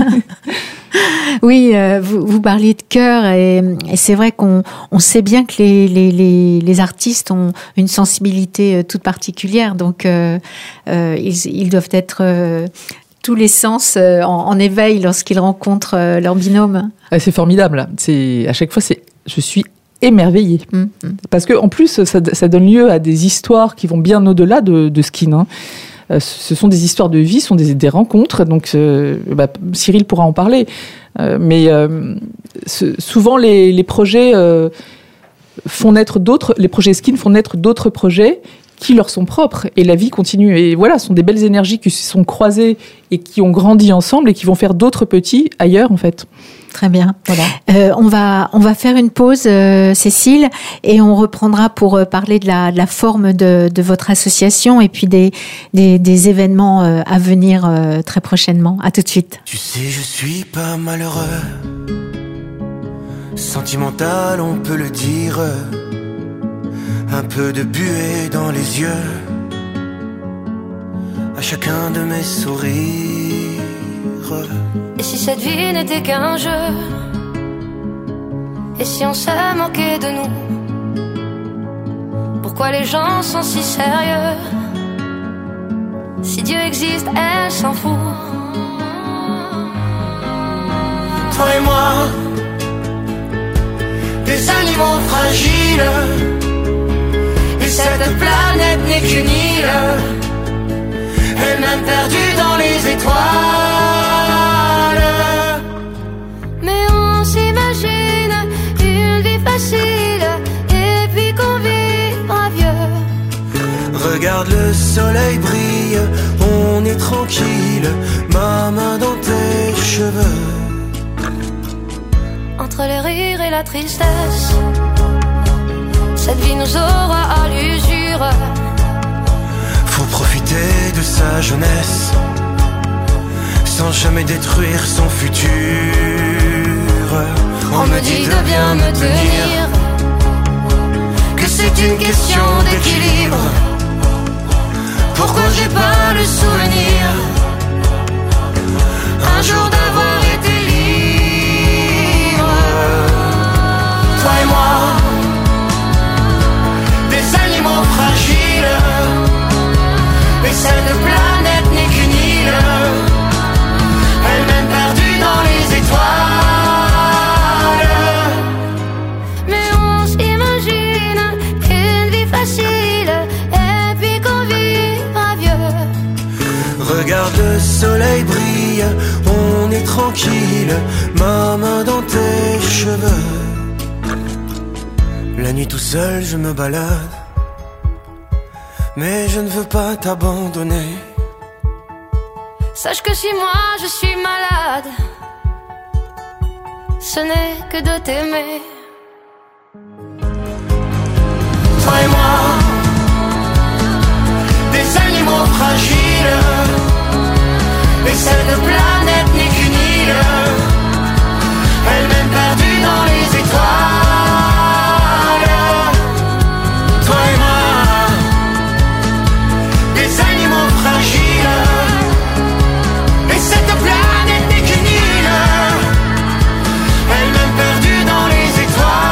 Oui, euh, vous, vous parliez de cœur et, et c'est vrai qu'on on sait bien que les, les, les, les artistes ont une sensibilité euh, toute particulière, donc euh, euh, ils, ils doivent être euh, tous les sens euh, en, en éveil lorsqu'ils rencontrent euh, leur binôme. C'est formidable. C'est, à chaque fois, c'est, je suis émerveillée. Mmh. Parce qu'en plus, ça, ça donne lieu à des histoires qui vont bien au-delà de, de Skin. Hein. Euh, ce sont des histoires de vie, ce sont des, des rencontres. Donc, euh, bah, Cyril pourra en parler. Euh, mais euh, ce, souvent, les, les projets euh, font naître d'autres. Les projets Skin font naître d'autres projets qui leur sont propres. Et la vie continue. Et voilà, ce sont des belles énergies qui se sont croisées et qui ont grandi ensemble et qui vont faire d'autres petits ailleurs, en fait. Très bien. Voilà. Euh, on va on va faire une pause, euh, Cécile, et on reprendra pour euh, parler de la de la forme de de votre association et puis des des, des événements euh, à venir euh, très prochainement. À tout de suite. Tu sais, je suis pas malheureux, sentimental, on peut le dire, un peu de buée dans les yeux, à chacun de mes sourires. Et si cette vie n'était qu'un jeu? Et si on se moquait de nous? Pourquoi les gens sont si sérieux? Si Dieu existe, elle s'en fout. Toi et moi, des animaux fragiles, et cette planète n'est qu'une île, elle-même perdue dans les étoiles. Mais on s'imagine une vie facile, et puis qu'on vivra vieux. Regarde le soleil brille, on est tranquille, ma main dans tes cheveux. Entre le rire et la tristesse, cette vie nous aura à l'usure. Faut profiter de sa jeunesse, sans jamais détruire son futur. On me dit de bien me tenir, que c'est une question d'équilibre. Pourquoi j'ai pas le souvenir un jour d'avoir été libre? Toi et moi, des animaux fragiles, et cette planète n'est qu'une île, elle-même perdue dans les étoiles. mais on s'imagine une vie facile, et puis qu'on vivra vieux. Regarde le soleil brille, on est tranquille, ma main dans tes cheveux. La nuit tout seul je me balade, mais je ne veux pas t'abandonner. Sache que si moi je suis malade, ce n'est que de t'aimer. Toi et moi, des animaux fragiles, et cette planète n'est qu'une île, elle-même perdue dans les étoiles. Toi et moi, des animaux fragiles, et cette planète n'est qu'une île, elle-même perdue dans les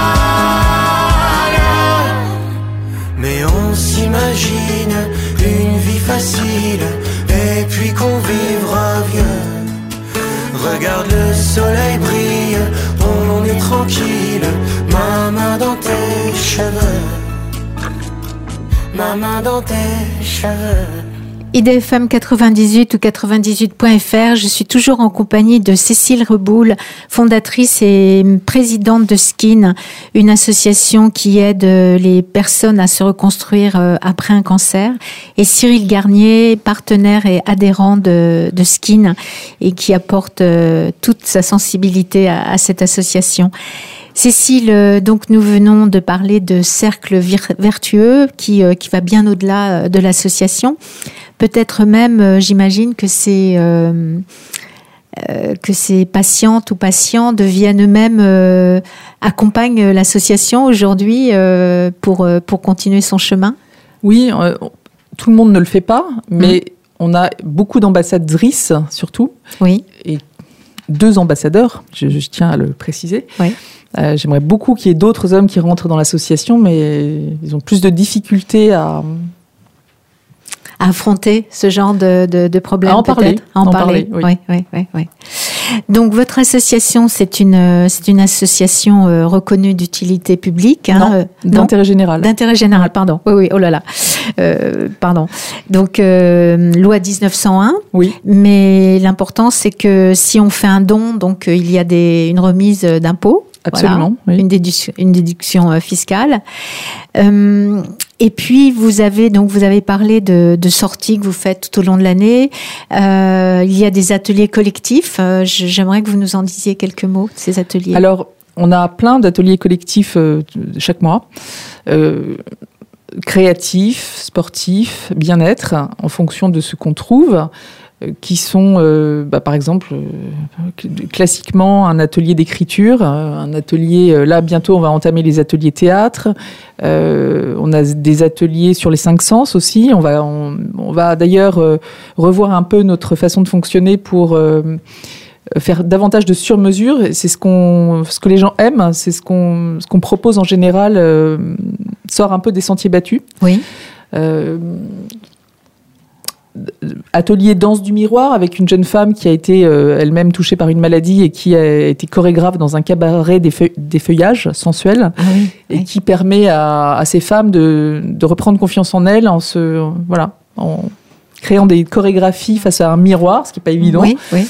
étoiles. Mais on s'imagine une vie facile, et puis qu'on vivra vieux. Regarde le soleil brille, on est tranquille, ma main dans tes cheveux, ma main dans tes cheveux. I D F M quatre-vingt-dix-huit ou quatre-vingt-dix-huit point F R, je suis toujours en compagnie de Cécile Reboul, fondatrice et présidente de Skin, une association qui aide les personnes à se reconstruire après un cancer, et Cyril Garnier, partenaire et adhérent de, de Skin, et qui apporte toute sa sensibilité à, à cette association. Cécile, donc nous venons de parler de cercle vir- vertueux qui, qui va bien au-delà de l'association. Peut-être même, j'imagine que ces, euh, euh, que ces patientes ou patients deviennent eux-mêmes, euh, accompagnent l'association aujourd'hui euh, pour, pour continuer son chemin. Oui, euh, tout le monde ne le fait pas, mais mmh. on a beaucoup d'ambassadrices surtout. Oui. Et deux ambassadeurs, je, je tiens à le préciser. Oui. Euh, j'aimerais beaucoup qu'il y ait d'autres hommes qui rentrent dans l'association, mais ils ont plus de difficultés à... à affronter ce genre de, de, de problème, à en parler, peut-être. À en, en parler, parler oui. Oui, oui, oui, oui. Donc votre association, c'est une c'est une association euh, reconnue d'utilité publique, hein, non, euh, d'intérêt général. D'intérêt général, pardon. Oui, oui. Oh là là. Euh, pardon. Donc euh, loi dix-neuf cent un. Oui. Mais l'important, c'est que si on fait un don, donc euh, il y a des une remise d'impôt. Absolument. Voilà, oui. Une déduction, une déduction euh, fiscale. Euh, et puis vous avez donc vous avez parlé de, de sorties que vous faites tout au long de l'année. Euh, il y a des ateliers collectifs. Euh, j'aimerais que vous nous en disiez quelques mots de ces ateliers. Alors, on a plein d'ateliers collectifs euh, chaque mois. Euh, créatifs, sportifs, bien-être, en fonction de ce qu'on trouve, euh, qui sont, euh, bah, par exemple, euh, classiquement, un atelier d'écriture, euh, un atelier, euh, là, bientôt, on va entamer les ateliers théâtre, euh, on a des ateliers sur les cinq sens aussi, on va, on, on va d'ailleurs euh, revoir un peu notre façon de fonctionner pour... Euh, faire davantage de sur-mesure, c'est ce qu'on, ce que les gens aiment, c'est ce qu'on, ce qu'on propose en général, euh, sort un peu des sentiers battus. Oui. Euh, atelier danse du miroir avec une jeune femme qui a été euh, elle-même touchée par une maladie et qui a été chorégraphe dans un cabaret des, feuille, des feuillages sensuels, ah oui, et oui. qui permet à, à ces femmes de, de reprendre confiance en elles en se, voilà, en créant des chorégraphies face à un miroir, ce qui n'est pas évident. Oui, oui.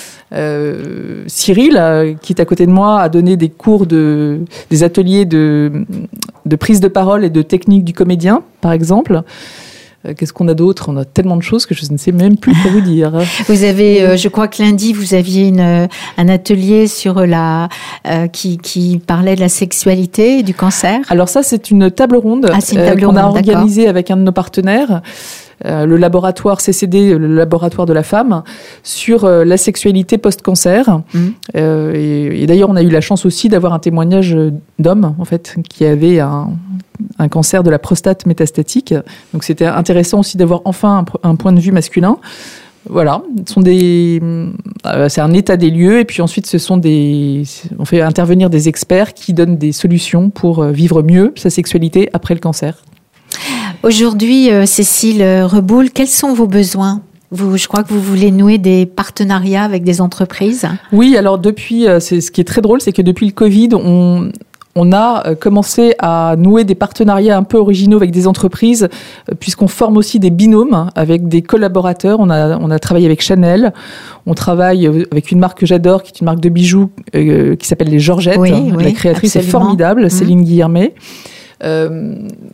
Euh, Cyril, euh, qui est à côté de moi, a donné des cours, de, des ateliers de, de prise de parole et de technique du comédien, par exemple. Euh, qu'est-ce qu'on a d'autre ? On a tellement de choses que je ne sais même plus quoi vous dire. Vous avez, euh, je crois que lundi, vous aviez une, un atelier sur la, euh, qui, qui parlait de la sexualité et du cancer. Alors ça, c'est une table ronde, ah, c'est une table euh, qu'on ronde, a organisée d'accord. avec un de nos partenaires. Euh, le laboratoire C C D, le laboratoire de la femme, sur euh, la sexualité post-cancer. Mmh. Euh, et, et d'ailleurs, on a eu la chance aussi d'avoir un témoignage d'homme, en fait, qui avait un, un cancer de la prostate métastatique. Donc, c'était intéressant aussi d'avoir enfin un, un point de vue masculin. Voilà, ce sont des, euh, c'est un état des lieux, et puis ensuite, ce sont des, on fait intervenir des experts qui donnent des solutions pour vivre mieux sa sexualité après le cancer. Aujourd'hui, euh, Cécile Reboul, quels sont vos besoins ? Vous, je crois que vous voulez nouer des partenariats avec des entreprises. Oui, alors depuis, c'est, ce qui est très drôle, c'est que depuis le Covid, on, on a commencé à nouer des partenariats un peu originaux avec des entreprises, puisqu'on forme aussi des binômes avec des collaborateurs. On a, on a travaillé avec Chanel, on travaille avec une marque que j'adore, qui est une marque de bijoux euh, qui s'appelle les Georgettes. Oui, La oui, créatrice absolument. est formidable, mmh. Céline Guillermet. Euh,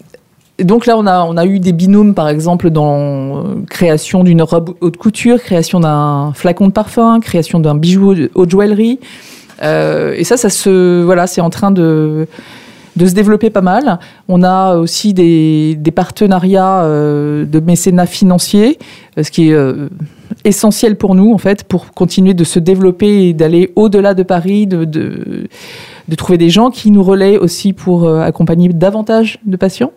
Et donc là, on a, on a eu des binômes, par exemple, dans euh, création d'une robe haute couture, création d'un flacon de parfum, création d'un bijou haute joaillerie. Euh, et ça, ça se, voilà, c'est en train de, de se développer pas mal. On a aussi des, des partenariats euh, de mécénat financier, ce qui est euh, essentiel pour nous, en fait, pour continuer de se développer et d'aller au-delà de Paris, de, de, de trouver des gens qui nous relaient aussi pour euh, accompagner davantage de patients.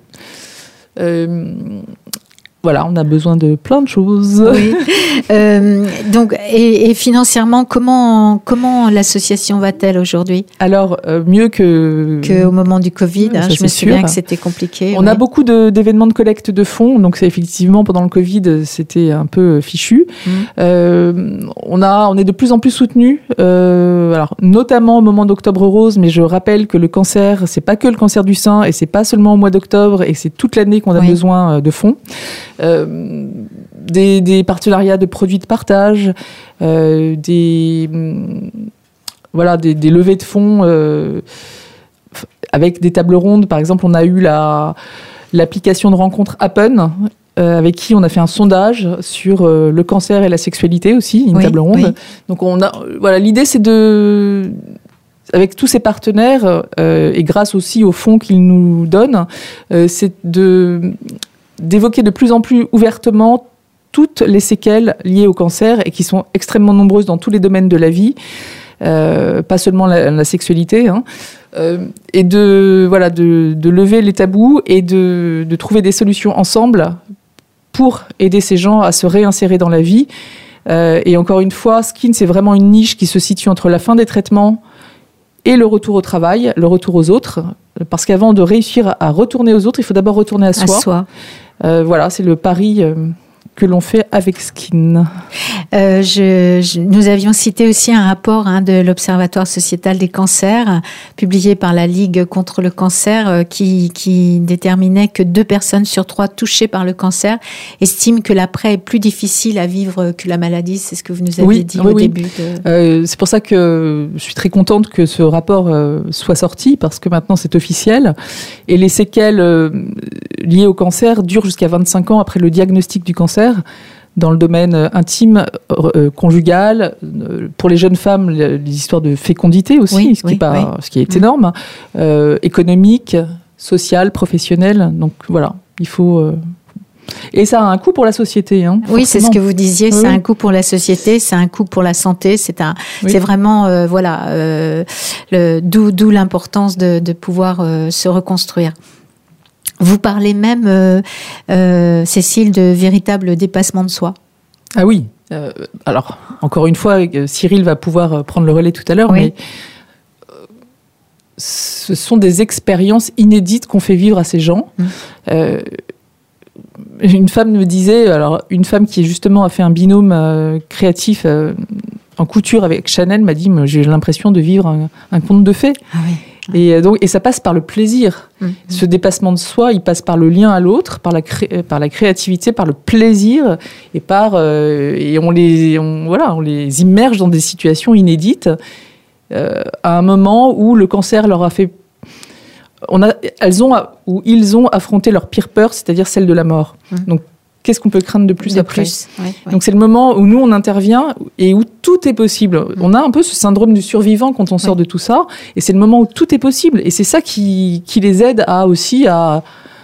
Euh, voilà, on a besoin de plein de choses. Oui. Euh, donc, et, et financièrement, comment comment l'association va-t-elle aujourd'hui ? Alors euh, mieux que qu'au moment du Covid. Ouais, hein, ça, je me c'est souviens sûr. que c'était compliqué. On ouais. a beaucoup de, d'événements de collecte de fonds, donc c'est effectivement pendant le Covid, c'était un peu fichu. Mmh. Euh, on a, on est de plus en plus soutenus, euh, alors notamment au moment d'Octobre Rose, mais je rappelle que le cancer, c'est pas que le cancer du sein et c'est pas seulement au mois d'octobre et c'est toute l'année qu'on a oui. besoin de fonds. Euh, des, des partenariats de produits de partage, euh, des voilà des, des levées de fonds euh, avec des tables rondes. Par exemple, on a eu la l'application de rencontre Happen, euh, avec qui on a fait un sondage sur euh, le cancer et la sexualité aussi, une oui, table ronde. Oui. Donc on a voilà, l'idée c'est de avec tous ces partenaires euh, et grâce aussi aux fonds qu'ils nous donnent, euh, c'est de d'évoquer de plus en plus ouvertement toutes les séquelles liées au cancer et qui sont extrêmement nombreuses dans tous les domaines de la vie, euh, pas seulement la, la sexualité, hein, euh, et de, voilà, de, de lever les tabous et de, de trouver des solutions ensemble pour aider ces gens à se réinsérer dans la vie. Euh, et encore une fois, Skin, c'est vraiment une niche qui se situe entre la fin des traitements et le retour au travail, le retour aux autres. Parce qu'avant de réussir à retourner aux autres, il faut d'abord retourner à soi. À soi. Euh, voilà, c'est le pari euh, que l'on fait avec Skin. Euh, je, je, nous avions cité aussi un rapport hein, de l'Observatoire sociétal des cancers, publié par la Ligue contre le cancer, euh, qui, qui déterminait que deux personnes sur trois touchées par le cancer estiment que l'après est plus difficile à vivre que la maladie. C'est ce que vous nous avez oui, dit oui, au oui. début. De... Euh, c'est pour ça que je suis très contente que ce rapport euh, soit sorti, parce que maintenant c'est officiel. Et les séquelles euh, liées au cancer durent jusqu'à vingt-cinq ans après le diagnostic du cancer, dans le domaine intime, euh, conjugal, euh, pour les jeunes femmes, les, les histoires de fécondité aussi, oui, ce, qui oui, est pas, oui. ce qui est énorme, euh, économique, social, professionnel. Donc voilà, il faut... Euh... Et ça a un coût pour la société. Hein, oui, c'est ce que vous disiez, c'est oui. un coût pour la société, c'est un coût pour la santé, c'est, un, oui. c'est vraiment, euh, voilà, euh, le, d'où, d'où l'importance de, de pouvoir euh, se reconstruire. Vous parlez même, euh, euh, Cécile, de véritable dépassement de soi. Ah oui. Euh, alors, encore une fois, Cyril va pouvoir prendre le relais tout à l'heure, oui. mais euh, ce sont des expériences inédites qu'on fait vivre à ces gens. Mmh. Euh, une femme me disait, alors une femme qui justement a fait un binôme euh, créatif euh, en couture avec Chanel m'a dit, j'ai l'impression de vivre un, un conte de fées. Ah oui. Et, donc, et ça passe par le plaisir. Mmh. Ce dépassement de soi, il passe par le lien à l'autre, par la, cré- par la créativité, par le plaisir, et, par, euh, et on, les, on, voilà, on les immerge dans des situations inédites, euh, à un moment où le cancer leur a fait... On a, elles ont, ou ils ont affronté leur pire peur, c'est-à-dire celle de la mort. Mmh. Donc, qu'est-ce qu'on peut craindre de plus de après plus, ouais, ouais. Donc c'est le moment où nous on intervient et où tout est possible. Mmh. On a un peu ce syndrome du survivant quand on sort ouais. de tout ça, et c'est le moment où tout est possible. Et c'est ça qui, qui les aide à aussi à,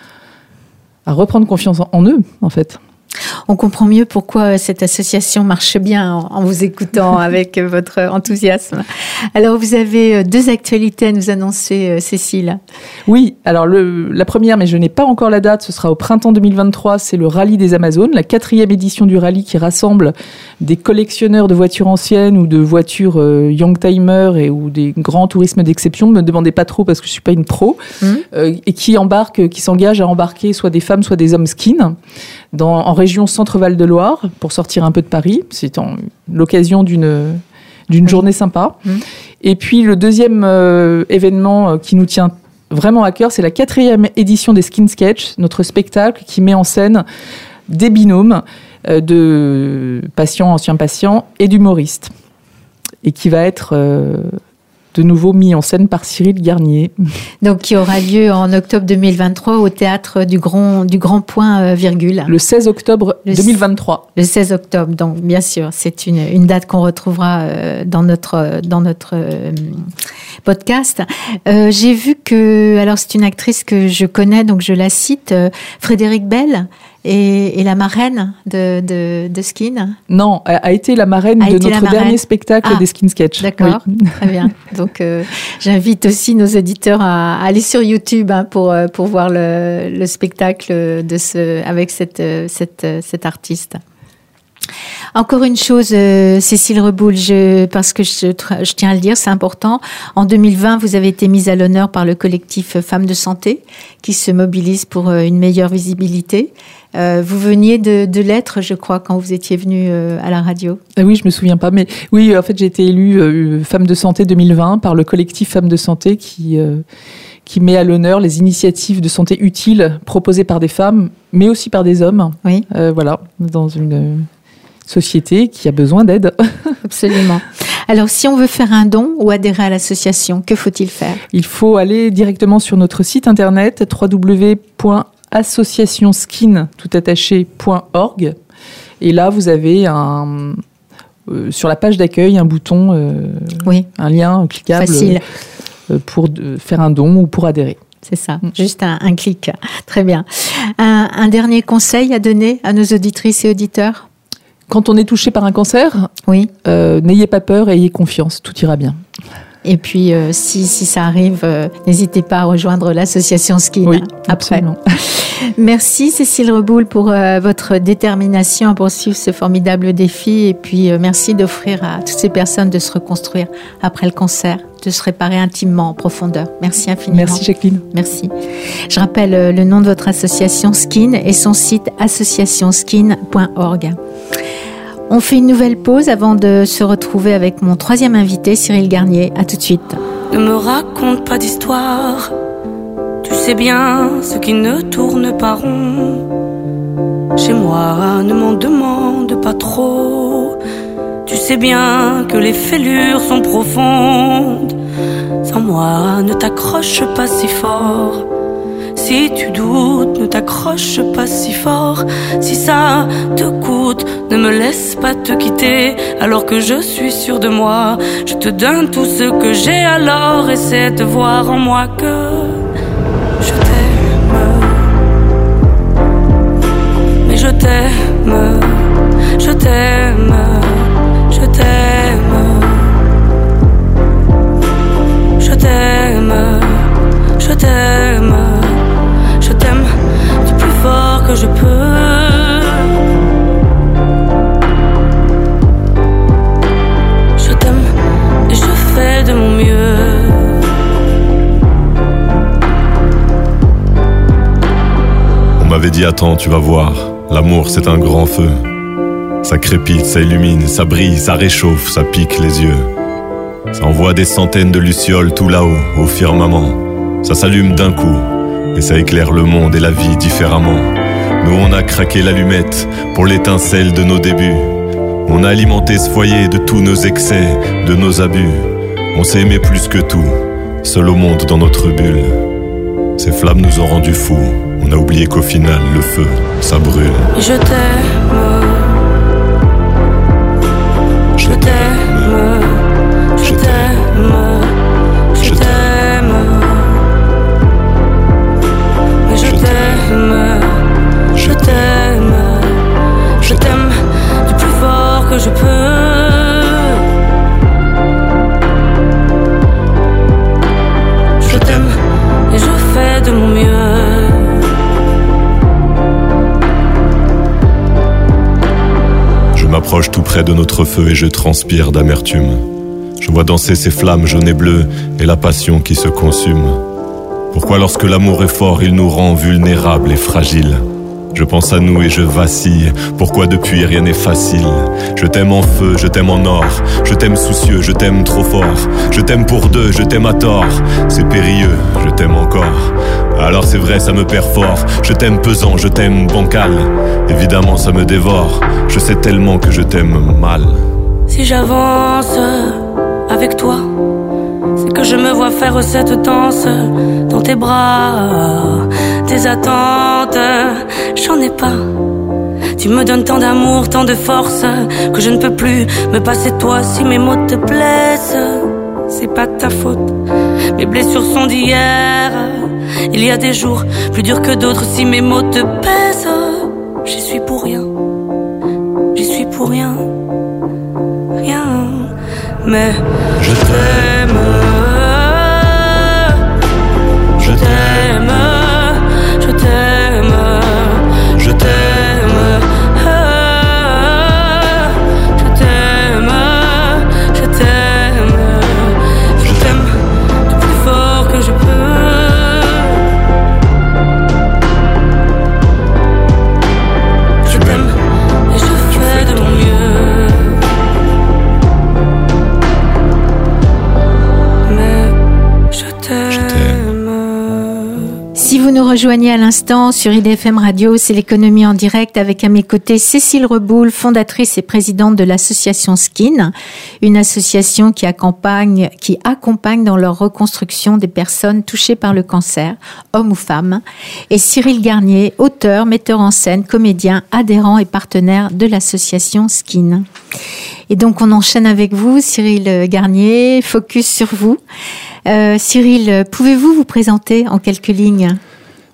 à reprendre confiance en, en eux, en fait. On comprend mieux pourquoi cette association marche bien en, en vous écoutant avec votre enthousiasme. Alors, vous avez deux actualités à nous annoncer, Cécile. Oui, alors le, la première, mais je n'ai pas encore la date, ce sera au printemps deux mille vingt-trois, c'est le Rallye des Amazones, la quatrième édition du rallye qui rassemble des collectionneurs de voitures anciennes ou de voitures euh, young-timer et, ou des grands tourismes d'exception. Ne me demandez pas trop parce que je ne suis pas une pro. Mmh. Euh, et qui embarquent, qui s'engagent à embarquer soit des femmes, soit des hommes skin dans, en région Centre-Val de Loire pour sortir un peu de Paris. C'est en, l'occasion d'une, d'une oui. journée sympa. Mmh. Et puis le deuxième euh, événement qui nous tient vraiment à cœur, c'est la quatrième édition des Skin Sketch, notre spectacle qui met en scène des binômes euh, de patients, anciens patients et d'humoristes. Et qui va être... Euh, de nouveau mis en scène par Cyril Garnier. Donc, qui aura lieu en octobre deux mille vingt-trois au théâtre du Grand, du Grand Point euh, Virgule. Le seize octobre deux mille vingt-trois. Le seize octobre, donc bien sûr, c'est une, une date qu'on retrouvera euh, dans notre, dans notre euh, podcast. Euh, j'ai vu que, alors c'est une actrice que je connais, donc je la cite, euh, Frédéric Bell, Et, et la marraine de, de, de Skin. Non, a été la marraine a de notre marraine. dernier spectacle ah, des Skin Sketch. D'accord, oui. Très bien. Donc, euh, j'invite aussi nos auditeurs à, à aller sur YouTube hein, pour, pour voir le, le spectacle de ce, avec cette, cette, cette artiste. Encore une chose, euh, Cécile Reboul, je, parce que je, je tiens à le dire, c'est important. En deux mille vingt, vous avez été mise à l'honneur par le collectif Femmes de Santé, qui se mobilise pour une meilleure visibilité. Euh, vous veniez de, de l'être, je crois, quand vous étiez venue euh, à la radio. Ah oui, je me souviens pas, mais oui, en fait, j'ai été élue euh, Femmes de Santé deux mille vingt par le collectif Femmes de Santé qui euh, qui met à l'honneur les initiatives de santé utiles proposées par des femmes, mais aussi par des hommes. Oui. Euh, voilà, dans une société qui a besoin d'aide. Absolument. Alors, si on veut faire un don ou adhérer à l'association, que faut-il faire ? Il faut aller directement sur notre site internet w w w point associationskin tout attaché point org et là vous avez un euh, sur la page d'accueil un bouton, euh, oui. un lien cliquable Facile. Euh, pour de, faire un don ou pour adhérer. C'est ça, mmh. juste un, un clic. Très bien. Un, un dernier conseil à donner à nos auditrices et auditeurs ? Quand on est touché par un cancer, oui. euh, n'ayez pas peur, ayez confiance, tout ira bien. Et puis, euh, si, si ça arrive, euh, n'hésitez pas à rejoindre l'association Skin oui, après. Absolument. Merci Cécile Reboul pour euh, votre détermination à poursuivre ce formidable défi et puis euh, merci d'offrir à toutes ces personnes de se reconstruire après le cancer, de se réparer intimement en profondeur. Merci infiniment. Merci Jacqueline. Merci. Je rappelle euh, le nom de votre association Skin et son site association skin point org. On fait une nouvelle pause avant de se retrouver avec mon troisième invité, Cyril Garnier. À tout de suite. Ne me raconte pas d'histoire. Tu sais bien ce qui ne tourne pas rond. Chez moi, ne m'en demande pas trop. Tu sais bien que les fêlures sont profondes. Sans moi, ne t'accroche pas si fort. Si tu doutes, ne t'accroche pas si fort. Si ça te coûte, ne me laisse pas te quitter. Alors que je suis sûre de moi, je te donne tout ce que j'ai. Alors essaie de voir en moi que je t'aime. Mais je t'aime, je t'aime, je t'aime. Je t'aime, je t'aime. Je t'aime du plus fort que je peux. Je t'aime et je fais de mon mieux. On m'avait dit attends, tu vas voir, l'amour c'est un grand feu. Ça crépite, ça illumine, ça brille, ça réchauffe, ça pique les yeux. Ça envoie des centaines de lucioles tout là-haut, au firmament. Ça s'allume d'un coup. Et ça éclaire le monde et la vie différemment. Nous on a craqué l'allumette pour l'étincelle de nos débuts. On a alimenté ce foyer de tous nos excès, de nos abus. On s'est aimé plus que tout, seul au monde dans notre bulle. Ces flammes nous ont rendus fous. On a oublié qu'au final le feu, ça brûle. Je t'aime. Je t'aime. Je t'aime. Je t'aime. Je t'aime, je t'aime, je t'aime du plus fort que je peux. Je t'aime et je fais de mon mieux. Je m'approche tout près de notre feu et je transpire d'amertume. Je vois danser ces flammes jaunes et bleues et la passion qui se consume. Pourquoi lorsque l'amour est fort, il nous rend vulnérables et fragiles? Je pense à nous et je vacille. Pourquoi depuis rien n'est facile? Je t'aime en feu, je t'aime en or. Je t'aime soucieux, je t'aime trop fort. Je t'aime pour deux, je t'aime à tort. C'est périlleux, je t'aime encore. Alors c'est vrai, ça me perd fort. Je t'aime pesant, je t'aime bancal. Évidemment ça me dévore. Je sais tellement que je t'aime mal. Si j'avance avec toi, c'est que je me vois faire cette danse dans tes bras. Tes attentes, j'en ai pas. Tu me donnes tant d'amour, tant de force, que je ne peux plus me passer de toi. Si mes mots te blessent, c'est pas ta faute. Mes blessures sont d'hier. Il y a des jours plus durs que d'autres. Si mes mots te pèsent, j'y suis pour rien. J'y suis pour rien. Rien. Mais je t'aime. Je t'aime. Je t'aime. Je t'aime. Je t'aime. Je t'aime. Je t'aime du plus fort que je peux. Je t'aime et je fais de mon mieux. Mais je t'aime. Si vous nous rejoignez à l'instant sur I D F M Radio, c'est l'économie en direct avec à mes côtés Cécile Reboul, fondatrice et présidente de l'association Skin, une association qui accompagne, qui accompagne dans leur reconstruction des personnes touchées par le cancer, hommes ou femmes, et Cyril Garnier, auteur, metteur en scène, comédien, adhérent et partenaire de l'association Skin. Et donc on enchaîne avec vous, Cyril Garnier, focus sur vous. Euh, Cyril, pouvez-vous vous présenter en quelques lignes ?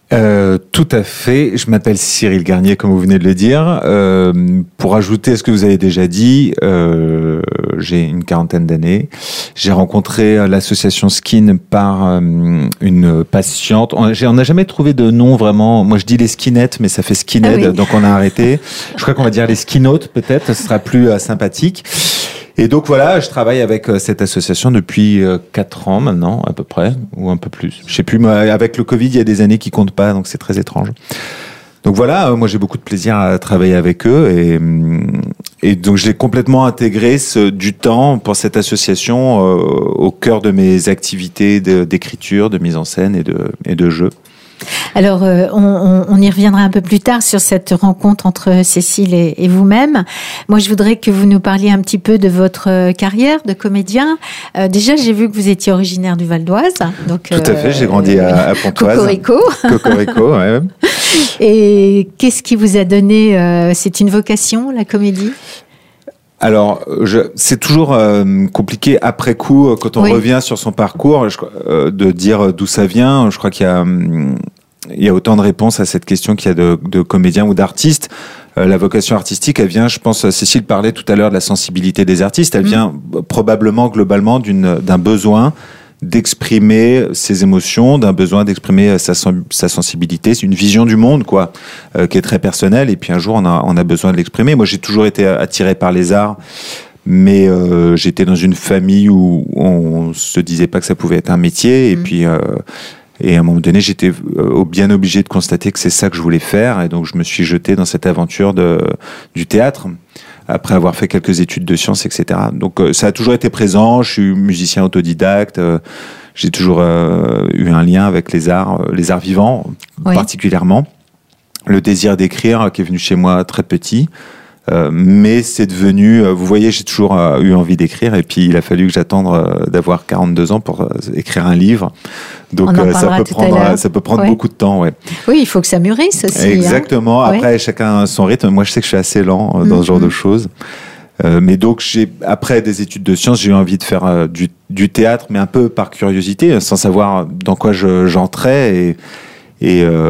Euh, tout à fait. Je m'appelle Cyril Garnier, comme vous venez de le dire. Euh, pour ajouter à ce que vous avez déjà dit, euh, j'ai une quarantaine d'années. J'ai rencontré l'association Skin par euh, une patiente. On n'a jamais trouvé de nom vraiment. Moi, je dis les skinettes, mais ça fait skinhead, ah oui. Donc on a arrêté. Je crois qu'on va dire les skinautes, peut-être. Ce sera plus euh, sympathique. Et donc voilà, je travaille avec cette association depuis quatre ans maintenant, à peu près, ou un peu plus. Je sais plus, mais avec le Covid, il y a des années qui comptent pas, donc c'est très étrange. Donc voilà, moi j'ai beaucoup de plaisir à travailler avec eux et, et donc j'ai complètement intégré ce, du temps pour cette association euh, au cœur de mes activités de, d'écriture, de mise en scène et de, et de jeu. Alors, euh, on, on, on y reviendra un peu plus tard sur cette rencontre entre Cécile et, et vous-même. Moi, je voudrais que vous nous parliez un petit peu de votre carrière de comédien. Euh, déjà, j'ai vu que vous étiez originaire du Val d'Oise. Donc, Tout à fait, j'ai grandi euh, à, à Pontoise. Cocorico. Cocorico, ouais. Et qu'est-ce qui vous a donné... Euh, c'est une vocation, la comédie ? Alors, je, c'est toujours euh, compliqué après coup, quand on oui. revient sur son parcours, je, euh, de dire d'où ça vient. Je crois qu'il y a, hum, il y a autant de réponses à cette question qu'il y a de, de comédiens ou d'artistes. Euh, la vocation artistique, elle vient, je pense, Cécile parlait tout à l'heure de la sensibilité des artistes, elle mmh. vient probablement globalement d'une, d'un besoin d'exprimer ses émotions, d'un besoin d'exprimer sa, sa sensibilité. C'est une vision du monde, quoi, euh, qui est très personnelle. Et puis un jour, on a, on a besoin de l'exprimer. Moi, j'ai toujours été attiré par les arts, mais euh, j'étais dans une famille où on se disait pas que ça pouvait être un métier. Et mmh. puis, euh, et à un moment donné, j'étais euh, bien obligé de constater que c'est ça que je voulais faire. Et donc, je me suis jeté dans cette aventure de, du théâtre, après avoir fait quelques études de sciences, et cetera. Donc euh, ça a toujours été présent, je suis musicien autodidacte, euh, j'ai toujours euh, eu un lien avec les arts, euh, les arts vivants oui. particulièrement. Le désir d'écrire qui est venu chez moi très petit, euh, mais c'est devenu, euh, vous voyez, j'ai toujours euh, eu envie d'écrire et puis il a fallu que j'attende euh, d'avoir quarante-deux ans pour euh, écrire un livre. Donc euh, ça, peut prendre, ça peut prendre ouais. beaucoup de temps. Ouais. Oui, il faut que ça mûrisse aussi. Exactement. Hein. Après, ouais. chacun a son rythme. Moi, je sais que je suis assez lent euh, dans mm-hmm. ce genre de choses. Euh, mais donc, j'ai, après des études de sciences, j'ai eu envie de faire euh, du, du théâtre, mais un peu par curiosité, sans savoir dans quoi je, j'entrais. Et, et, euh,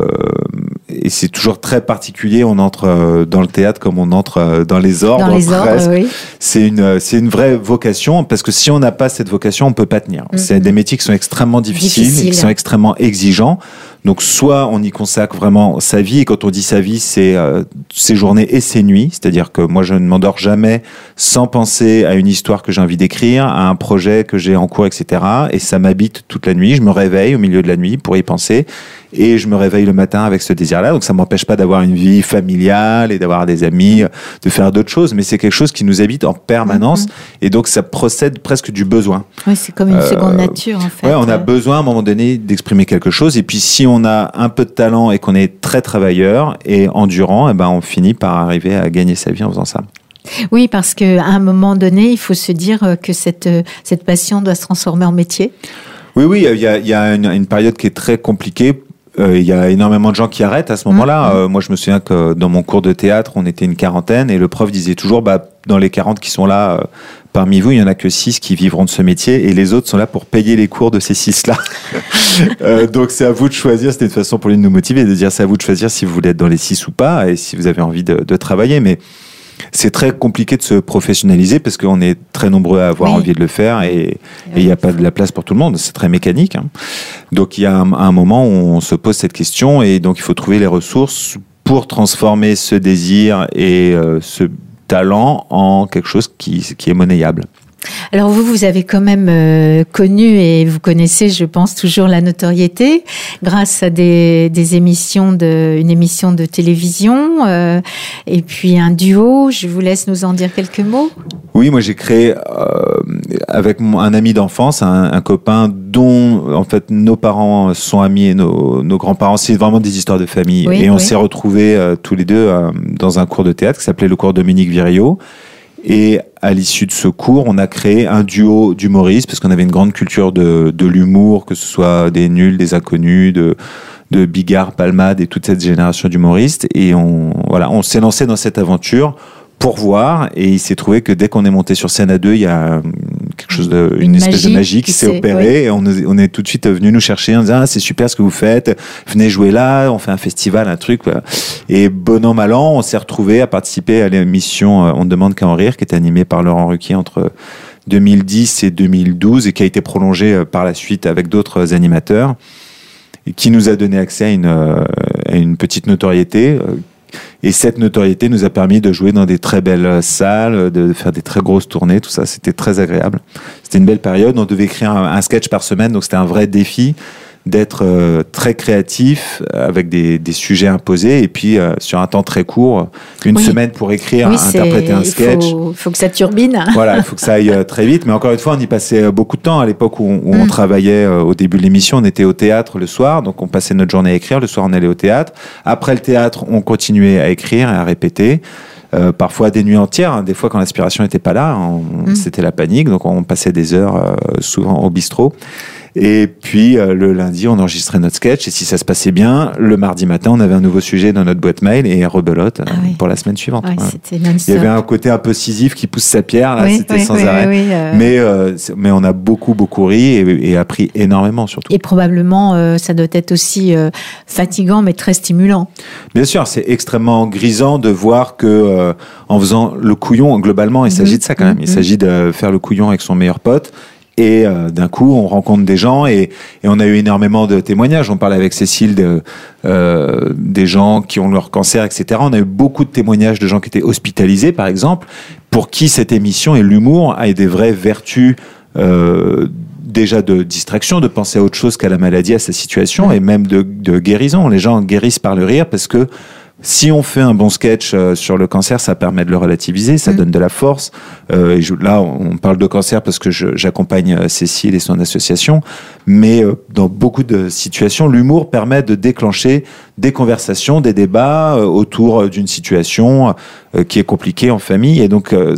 et c'est toujours très particulier. On entre euh, dans le théâtre comme on entre euh, dans les ordres. Dans les ordres, oui. C'est une, c'est une vraie vocation, parce que si on n'a pas cette vocation, on peut pas tenir. Mm-hmm. C'est des métiers qui sont extrêmement difficiles, Difficile. qui sont extrêmement exigeants. Donc, soit on y consacre vraiment sa vie, et quand on dit sa vie, c'est euh, ses journées et ses nuits. C'est-à-dire que moi, je ne m'endors jamais sans penser à une histoire que j'ai envie d'écrire, à un projet que j'ai en cours, et cetera. Et ça m'habite toute la nuit. Je me réveille au milieu de la nuit pour y penser. Et je me réveille le matin avec ce désir-là. Donc, ça m'empêche pas d'avoir une vie familiale et d'avoir des amis, de faire d'autres choses. Mais c'est quelque chose qui nous habite en permanence. Mmh. Et donc, ça procède presque du besoin. Oui, c'est comme une euh, seconde nature, en fait. Ouais, on a besoin, à un moment donné, d'exprimer quelque chose. Et puis, si on a un peu de talent et qu'on est très travailleur et endurant, eh ben, on finit par arriver à gagner sa vie en faisant ça. Oui, parce qu'à un moment donné, il faut se dire que cette, cette passion doit se transformer en métier. Oui, oui, il y a, il y a une, une période qui est très compliquée. Euh, il y a énormément de gens qui arrêtent à ce moment-là. Mmh. Euh, moi, je me souviens que dans mon cours de théâtre, on était une quarantaine et le prof disait toujours, bah, dans les quarante qui sont là, euh, parmi vous, il y en a que six qui vivront de ce métier et les autres sont là pour payer les cours de ces six-là. euh, donc, c'est à vous de choisir. C'était une façon pour lui de nous motiver, de dire c'est à vous de choisir si vous voulez être dans les six ou pas et si vous avez envie de, de travailler. Mais c'est très compliqué de se professionnaliser parce qu'on est très nombreux à avoir oui. envie de le faire et il n'y a pas de la place pour tout le monde. C'est très mécanique. Hein. Donc, il y a un, un moment où on se pose cette question et donc il faut trouver les ressources pour transformer ce désir et euh, ce talent en quelque chose qui, qui est monnayable. Alors vous, vous avez quand même euh, connu et vous connaissez, je pense, toujours la notoriété grâce à des, des émissions de, une émission de télévision euh, et puis un duo. Je vous laisse nous en dire quelques mots. Oui, moi j'ai créé euh, avec mon, un ami d'enfance, un, un copain dont en fait nos parents sont amis et nos, nos grands-parents. C'est vraiment des histoires de famille. Oui, et on oui. s'est retrouvés euh, tous les deux euh, dans un cours de théâtre qui s'appelait le cours Dominique Virio. Et à l'issue de ce cours, on a créé un duo d'humoristes parce qu'on avait une grande culture de, de l'humour, que ce soit des nuls, des inconnus, de, de Bigard, Palmade et toute cette génération d'humoristes. Et on, voilà, on s'est lancé dans cette aventure pour voir. Et il s'est trouvé que dès qu'on est monté sur scène à deux, il y a quelque chose de, une, une espèce magie de magie qui, qui s'est opérée. Oui. Et on, on est tout de suite venu nous chercher en disant ah, c'est super ce que vous faites, venez jouer là, on fait un festival, un truc. Voilà. Et bon an, mal an, on s'est retrouvés à participer à l'émission On ne demande qu'à en rire, qui était animée par Laurent Ruquier entre deux mille dix et deux mille douze et qui a été prolongée par la suite avec d'autres animateurs et qui nous a donné accès à une, à une petite notoriété. Et cette notoriété nous a permis de jouer dans des très belles salles, de faire des très grosses tournées, tout ça, c'était très agréable. C'était une belle période, on devait écrire un, un sketch par semaine, donc c'était un vrai défi d'être euh, très créatif avec des, des sujets imposés et puis euh, sur un temps très court, une oui. semaine pour écrire, oui, interpréter un sketch. Il faut, faut que ça turbine. Voilà, il faut que ça aille euh, très vite. Mais encore une fois, on y passait beaucoup de temps. À l'époque où, où mm. on travaillait euh, au début de l'émission, on était au théâtre le soir, donc on passait notre journée à écrire. Le soir, on allait au théâtre. Après le théâtre, on continuait à écrire et à répéter. Euh, parfois des nuits entières, hein. Des fois quand l'inspiration n'était pas là, on, mm. c'était la panique, donc on passait des heures euh, souvent au bistrot. Et puis euh, le lundi, on enregistrait notre sketch et si ça se passait bien, le mardi matin, on avait un nouveau sujet dans notre boîte mail et rebelote ah, oui. pour la semaine suivante. Ouais, ouais. C'était non-stop. Il y avait un côté un peu Sisyphe qui pousse sa pierre, là, oui, c'était oui, sans oui, arrêt. Oui, oui, euh... mais, euh, mais on a beaucoup, beaucoup ri et, et appris énormément surtout. Et probablement, euh, ça doit être aussi euh, fatigant mais très stimulant. Bien sûr, c'est extrêmement grisant de voir que euh, en faisant le couillon, globalement, il mmh, s'agit de ça quand même. Il mmh. s'agit de faire le couillon avec son meilleur pote. Et euh, d'un coup, on rencontre des gens et, et on a eu énormément de témoignages. On parlait avec Cécile de, euh, des gens qui ont leur cancer, et cetera. On a eu beaucoup de témoignages de gens qui étaient hospitalisés, par exemple, pour qui cette émission et l'humour a des vraies vertus euh, déjà de distraction, de penser à autre chose qu'à la maladie, à sa situation, et même de, de guérison. Les gens guérissent par le rire parce que si on fait un bon sketch euh, sur le cancer, ça permet de le relativiser, ça mmh. donne de la force. Euh, et je, là, on parle de cancer parce que je, j'accompagne euh, Cécile et son association, mais euh, dans beaucoup de situations, l'humour permet de déclencher des conversations, des débats euh, autour d'une situation euh, qui est compliquée en famille. Et donc, euh,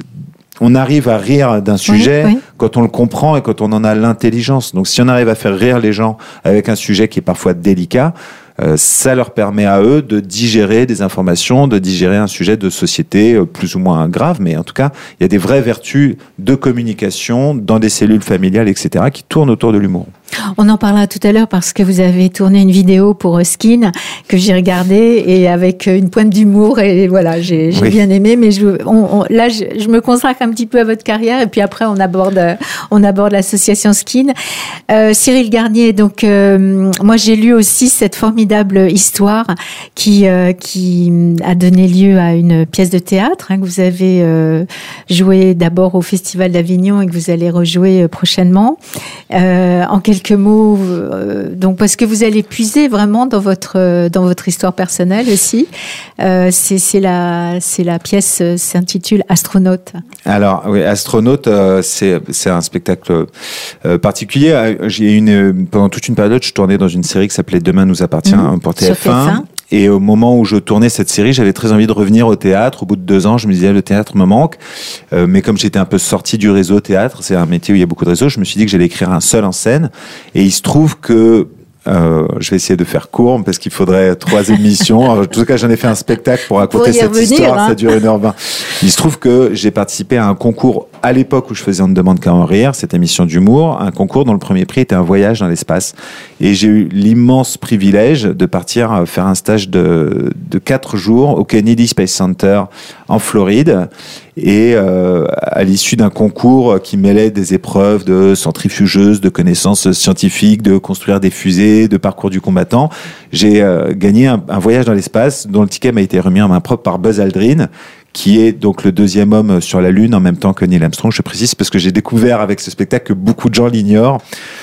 on arrive à rire d'un sujet oui, oui. quand on le comprend et quand on en a l'intelligence. Donc, si on arrive à faire rire les gens avec un sujet qui est parfois délicat, Euh, ça leur permet à eux de digérer des informations, de digérer un sujet de société euh, plus ou moins grave, mais en tout cas, il y a des vraies vertus de communication dans des cellules familiales, et cetera, qui tournent autour de l'humour. On en parlera tout à l'heure parce que vous avez tourné une vidéo pour Skin que j'ai regardée et avec une pointe d'humour et voilà, j'ai, j'ai oui. bien aimé. Mais je, on, on, là, je, je me consacre un petit peu à votre carrière et puis après on aborde, on aborde l'association Skin. Euh, Cyril Garnier, donc euh, moi j'ai lu aussi cette formidable histoire qui euh, qui a donné lieu à une pièce de théâtre hein, que vous avez euh, joué d'abord au Festival d'Avignon et que vous allez rejouer prochainement. Euh, en quelques Quelques mots, euh, donc parce que vous allez puiser vraiment dans votre euh, dans votre histoire personnelle aussi. Euh, c'est c'est la c'est la pièce euh, s'intitule Astronaute. Alors oui, Astronaute, euh, c'est c'est un spectacle euh, particulier. J'ai une pendant toute une période, je tournais dans une série qui s'appelait Demain nous appartient mmh. pour T F un. Et au moment où je tournais cette série, j'avais très envie de revenir au théâtre. Au bout de deux ans, je me disais, le théâtre me manque. Euh, mais comme j'étais un peu sorti du réseau théâtre, c'est un métier où il y a beaucoup de réseaux, je me suis dit que j'allais écrire un seul en scène. Et il se trouve que Euh, je vais essayer de faire court parce qu'il faudrait trois émissions. En tout cas, j'en ai fait un spectacle pour raconter cette revenir, histoire. Hein. Ça dure une heure vingt. Il se trouve que j'ai participé à un concours à l'époque où je faisais On ne demande qu'à en rire, cette émission d'humour, un concours dont le premier prix était un voyage dans l'espace. Et j'ai eu l'immense privilège de partir faire un stage de, de quatre jours au Kennedy Space Center en Floride. Et euh, à l'issue d'un concours qui mêlait des épreuves de centrifugeuse, de connaissances scientifiques, de construire des fusées, de parcours du combattant, j'ai euh, gagné un, un voyage dans l'espace dont le ticket m'a été remis en main propre par Buzz Aldrin, qui est donc le deuxième homme sur la Lune en même temps que Neil Armstrong. Je précise parce que j'ai découvert avec ce spectacle que beaucoup de gens l'ignorent.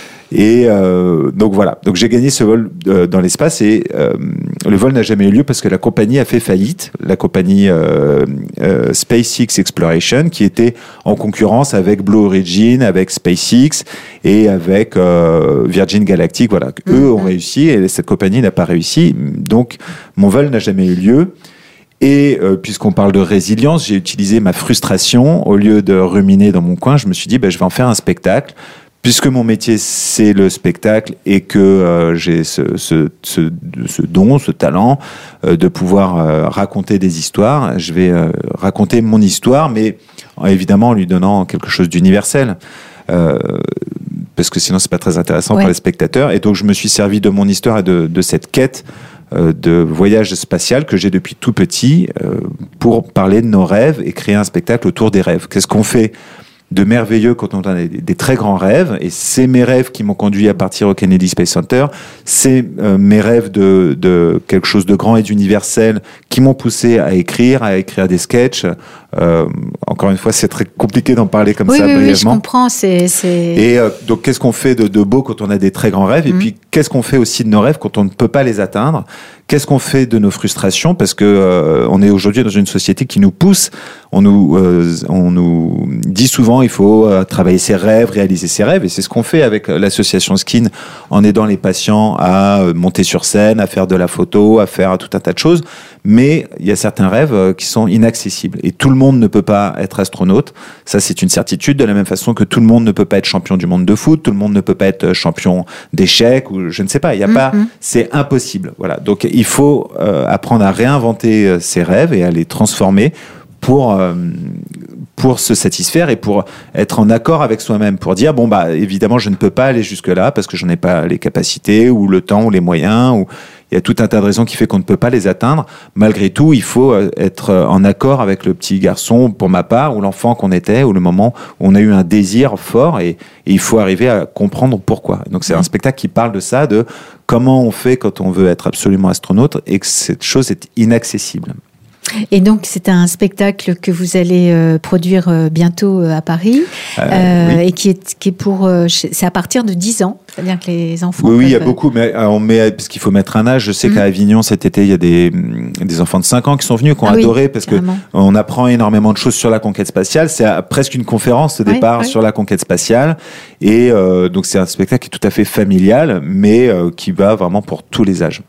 Et euh, donc voilà, donc j'ai gagné ce vol euh, dans l'espace et euh, le vol n'a jamais eu lieu parce que la compagnie a fait faillite, la compagnie euh, euh, SpaceX Exploration, qui était en concurrence avec Blue Origin, avec SpaceX et avec euh, Virgin Galactic. Voilà, mmh. eux ont réussi et cette compagnie n'a pas réussi. Donc mon vol n'a jamais eu lieu. Et euh, puisqu'on parle de résilience, j'ai utilisé ma frustration au lieu de ruminer dans mon coin. Je me suis dit, ben, je vais en faire un spectacle. Puisque mon métier, c'est le spectacle et que euh, j'ai ce, ce, ce, ce don, ce talent euh, de pouvoir euh, raconter des histoires, je vais euh, raconter mon histoire, mais évidemment en lui donnant quelque chose d'universel. Euh, parce que sinon c'est pas très intéressant ouais. pour les spectateurs. Et donc je me suis servi de mon histoire et de, de cette quête euh, de voyage spatial que j'ai depuis tout petit euh, pour parler de nos rêves et créer un spectacle autour des rêves. Qu'est-ce qu'on fait de merveilleux quand on a des, des très grands rêves, et c'est mes rêves qui m'ont conduit à partir au Kennedy Space Center, c'est euh, mes rêves de, de quelque chose de grand et d'universel qui m'ont poussé à écrire, à écrire des sketchs. Euh, encore une fois, c'est très compliqué d'en parler comme oui, ça oui, brièvement. Oui, je comprends. C'est, c'est... Et euh, donc, qu'est-ce qu'on fait de, de beau quand on a des très grands rêves, et mmh. puis qu'est-ce qu'on fait aussi de nos rêves quand on ne peut pas les atteindre? Qu'est-ce qu'on fait de nos frustrations? Parce que euh, on est aujourd'hui dans une société qui nous pousse. On nous, euh, on nous dit souvent il faut euh, travailler ses rêves, réaliser ses rêves, et c'est ce qu'on fait avec l'association Skin en aidant les patients à euh, monter sur scène, à faire de la photo, à faire tout un tas de choses. Mais il y a certains rêves euh, qui sont inaccessibles, et tout le monde ne peut pas être astronaute. Ça, c'est une certitude. De la même façon que tout le monde ne peut pas être champion du monde de foot, tout le monde ne peut pas être champion d'échecs ou je ne sais pas. Il y a mm-hmm. pas, c'est impossible. Voilà. Donc il faut euh, apprendre à réinventer euh, ses rêves et à les transformer pour euh, pour se satisfaire et pour être en accord avec soi-même, pour dire bon bah évidemment je ne peux pas aller jusque là parce que je n'ai pas les capacités ou le temps ou les moyens, ou il y a tout un tas de raisons qui fait qu'on ne peut pas les atteindre. Malgré tout, il faut être en accord avec le petit garçon, pour ma part, ou l'enfant qu'on était, ou le moment où on a eu un désir fort, et, et il faut arriver à comprendre pourquoi. Donc c'est un spectacle qui parle de ça, de comment on fait quand on veut être absolument astronaute et que cette chose est inaccessible. Et donc, c'est un spectacle que vous allez euh, produire euh, bientôt euh, à Paris, euh, euh, oui. et qui est, qui est pour... Euh, c'est à partir de dix ans, c'est-à-dire que les enfants... Oui, oui, il y a peuvent... beaucoup, mais on met, parce qu'il faut mettre un âge. Je sais mmh. qu'à Avignon, cet été, il y a des, des enfants de cinq ans qui sont venus, qui ont ah adoré, oui, parce qu'on apprend énormément de choses sur la conquête spatiale. C'est presque une conférence au départ oui, oui. sur la conquête spatiale. Et euh, donc, c'est un spectacle qui est tout à fait familial, mais euh, qui va vraiment pour tous les âges.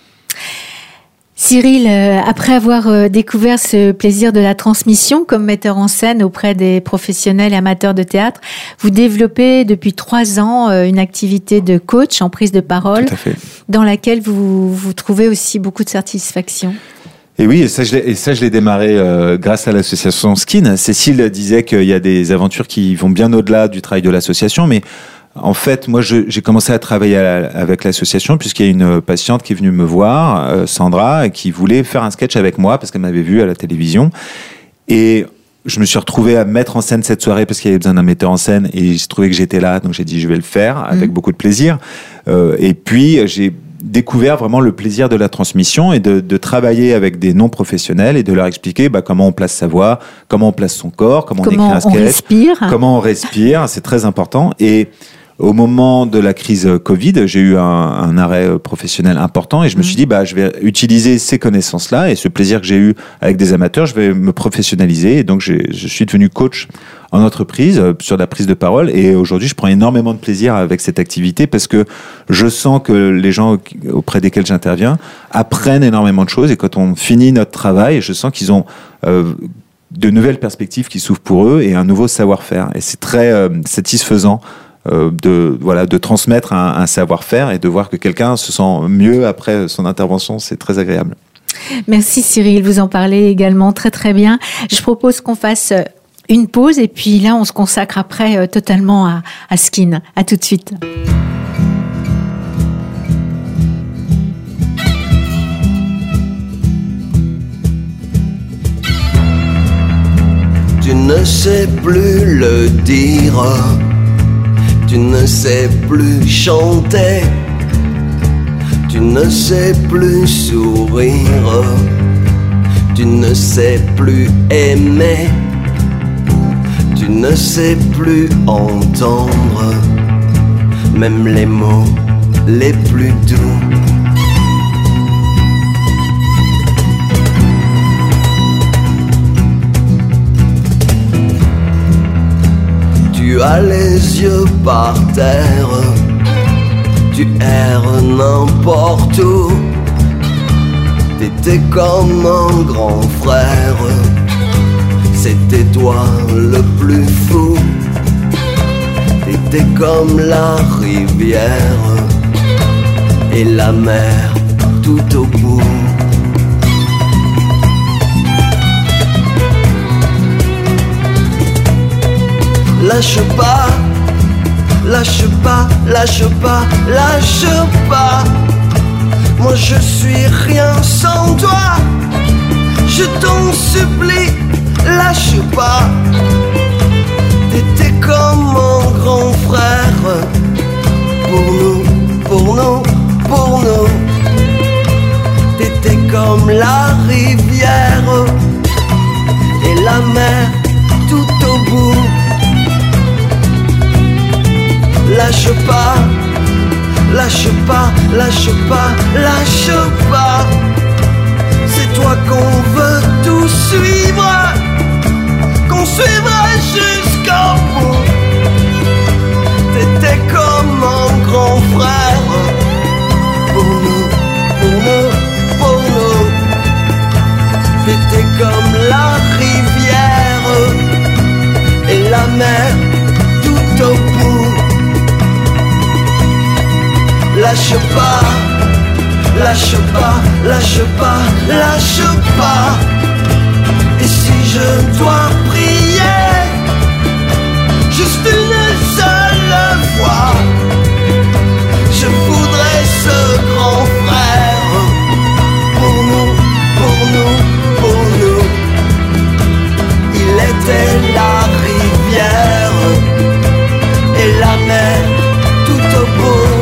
Cyril, euh, après avoir euh, découvert ce plaisir de la transmission comme metteur en scène auprès des professionnels et amateurs de théâtre, vous développez depuis trois ans euh, une activité de coach en prise de parole, dans laquelle vous, vous trouvez aussi beaucoup de satisfaction. Et oui, et ça, je l'ai, et ça, je l'ai démarré euh, grâce à l'association Skin. Cécile disait qu'il y a des aventures qui vont bien au-delà du travail de l'association, mais en fait, moi, je, j'ai commencé à travailler à la, avec l'association puisqu'il y a une patiente qui est venue me voir, euh, Sandra, et qui voulait faire un sketch avec moi parce qu'elle m'avait vu à la télévision. Et je me suis retrouvé à mettre en scène cette soirée parce qu'il y avait besoin d'un metteur en scène, et j'ai trouvé que j'étais là, donc j'ai dit je vais le faire avec mmh. beaucoup de plaisir. Euh, et puis, j'ai découvert vraiment le plaisir de la transmission et de, de travailler avec des non-professionnels et de leur expliquer bah, comment on place sa voix, comment on place son corps, comment, comment on écrit un sketch, on respire. comment on respire, c'est très important. Et au moment de la crise Covid, j'ai eu un, un arrêt professionnel important, et je me suis dit, bah, je vais utiliser ces connaissances-là et ce plaisir que j'ai eu avec des amateurs, je vais me professionnaliser. Et donc, j'ai, je suis devenu coach en entreprise sur la prise de parole, et aujourd'hui, je prends énormément de plaisir avec cette activité parce que je sens que les gens auprès desquels j'interviens apprennent énormément de choses, et quand on finit notre travail, je sens qu'ils ont euh, de nouvelles perspectives qui s'ouvrent pour eux et un nouveau savoir-faire. Et c'est très euh, satisfaisant Euh, de voilà de transmettre un, un savoir-faire et de voir que quelqu'un se sent mieux après son intervention, c'est très agréable. Merci Cyril, vous en parlez également très très bien. Je propose qu'on fasse une pause, et puis là on se consacre après euh, totalement à, à Skin. À tout de suite. Tu ne sais plus le dire, tu ne sais plus chanter, tu ne sais plus sourire, tu ne sais plus aimer, tu ne sais plus entendre, même les mots les plus doux. Tu as les yeux par terre, tu erres n'importe où. T'étais comme un grand frère, c'était toi le plus fou. T'étais comme la rivière et la mer tout au bout. lâche pas, lâche pas, lâche pas, lâche pas. Moi je suis rien sans toi, je t'en supplie, lâche pas. T'étais comme mon grand frère, pour nous, pour nous, pour nous. T'étais comme la rivière et la mer tout au bout. Lâche pas, lâche pas, lâche pas, lâche pas. C'est toi qu'on veut tout suivre, qu'on suivra jusqu'au bout. T'étais comme mon grand frère, pour nous, pour nous, pour nous. T'étais comme la rivière et la mer tout au bout. Lâche pas, lâche pas, lâche pas, lâche pas. Et si je dois prier, juste une seule fois, je voudrais ce grand frère, pour nous, pour nous, pour nous. Il était la rivière et la mer tout au bout.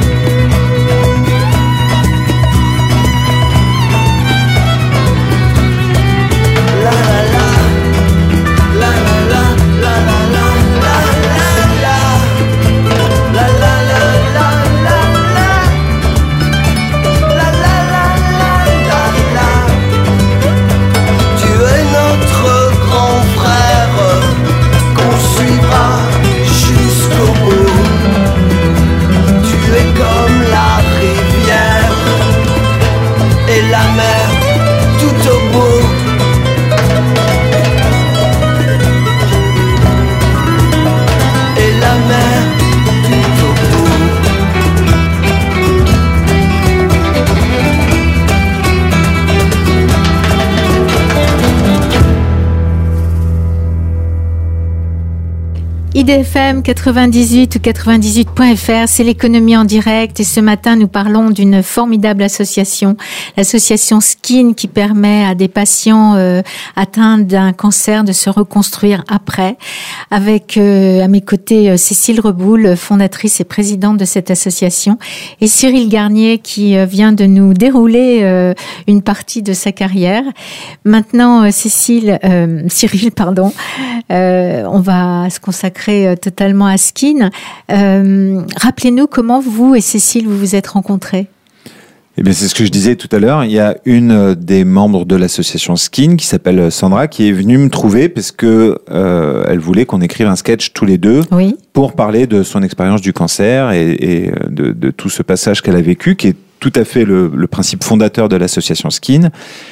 I D F M quatre-vingt-dix-huit ou quatre-vingt-dix-huit point F R, c'est l'économie en direct et ce matin nous parlons d'une formidable association, l'association Skin qui permet à des patients euh, atteints d'un cancer de se reconstruire après. Avec euh, à mes côtés euh, Cécile Reboul, fondatrice et présidente de cette association, et Cyril Garnier qui euh, vient de nous dérouler euh, une partie de sa carrière. Maintenant, euh, Cécile, euh, Cyril, pardon, euh, on va se consacrer totalement à Skin. Euh, rappelez-nous comment vous et Cécile vous vous êtes rencontrés. Eh bien, c'est ce que je disais tout à l'heure. Il y a une des membres de l'association Skin qui s'appelle Sandra qui est venue me trouver parce que euh, elle voulait qu'on écrive un sketch tous les deux oui. pour parler de son expérience du cancer et, et de, de tout ce passage qu'elle a vécu, qui est tout à fait le, le principe fondateur de l'association Skin.